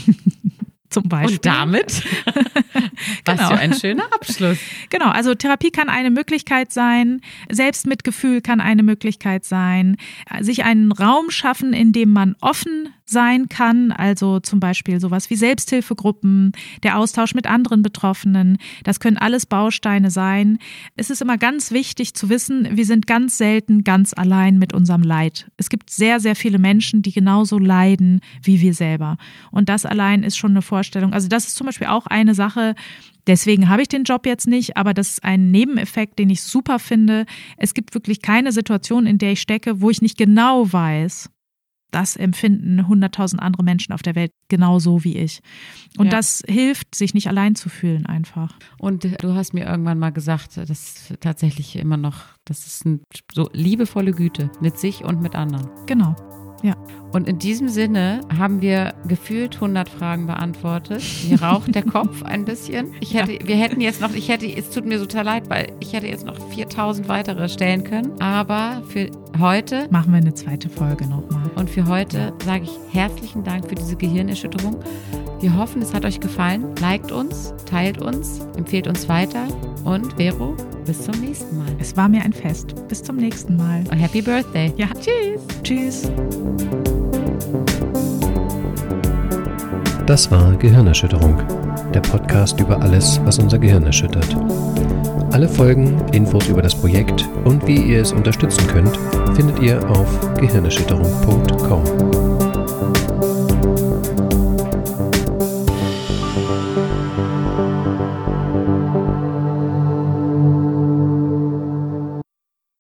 Zum Beispiel. Und damit? Was Genau. für ein schöner Abschluss. Genau, also Therapie kann eine Möglichkeit sein, Selbstmitgefühl kann eine Möglichkeit sein, sich einen Raum schaffen, in dem man offen sein kann, also zum Beispiel sowas wie Selbsthilfegruppen, der Austausch mit anderen Betroffenen, das können alles Bausteine sein. Es ist immer ganz wichtig zu wissen, wir sind ganz selten ganz allein mit unserem Leid. Es gibt sehr, sehr viele Menschen, die genauso leiden wie wir selber. Und das allein ist schon eine Vorstellung. Also das ist zum Beispiel auch eine Sache, deswegen habe ich den Job jetzt nicht, aber das ist ein Nebeneffekt, den ich super finde. Es gibt wirklich keine Situation, in der ich stecke, wo ich nicht genau weiß, das empfinden hunderttausend andere Menschen auf der Welt genauso wie ich. Und ja. das hilft, sich nicht allein zu fühlen einfach. Und du hast mir irgendwann mal gesagt, das ist tatsächlich immer noch, das ist eine so liebevolle Güte mit sich und mit anderen. Genau, ja. Und in diesem Sinne haben wir gefühlt hundert Fragen beantwortet. Mir raucht der Kopf ein bisschen. Ich hätte, ja. Wir hätten jetzt noch, ich hätte, es tut mir so total leid, weil ich hätte jetzt noch viertausend weitere stellen können. Aber für heute machen wir eine zweite Folge nochmal. Und für heute sage ich herzlichen Dank für diese Gehirnerschütterung. Wir hoffen, es hat euch gefallen. Liked uns, teilt uns, empfehlt uns weiter. Und Vero, bis zum nächsten Mal. Es war mir ein Fest. Bis zum nächsten Mal. Und Happy Birthday. Ja, tschüss. Tschüss. Das war Gehirnerschütterung, der Podcast über alles, was unser Gehirn erschüttert. Alle Folgen, Infos über das Projekt und wie ihr es unterstützen könnt, findet ihr auf gehirnerschütterung punkt com.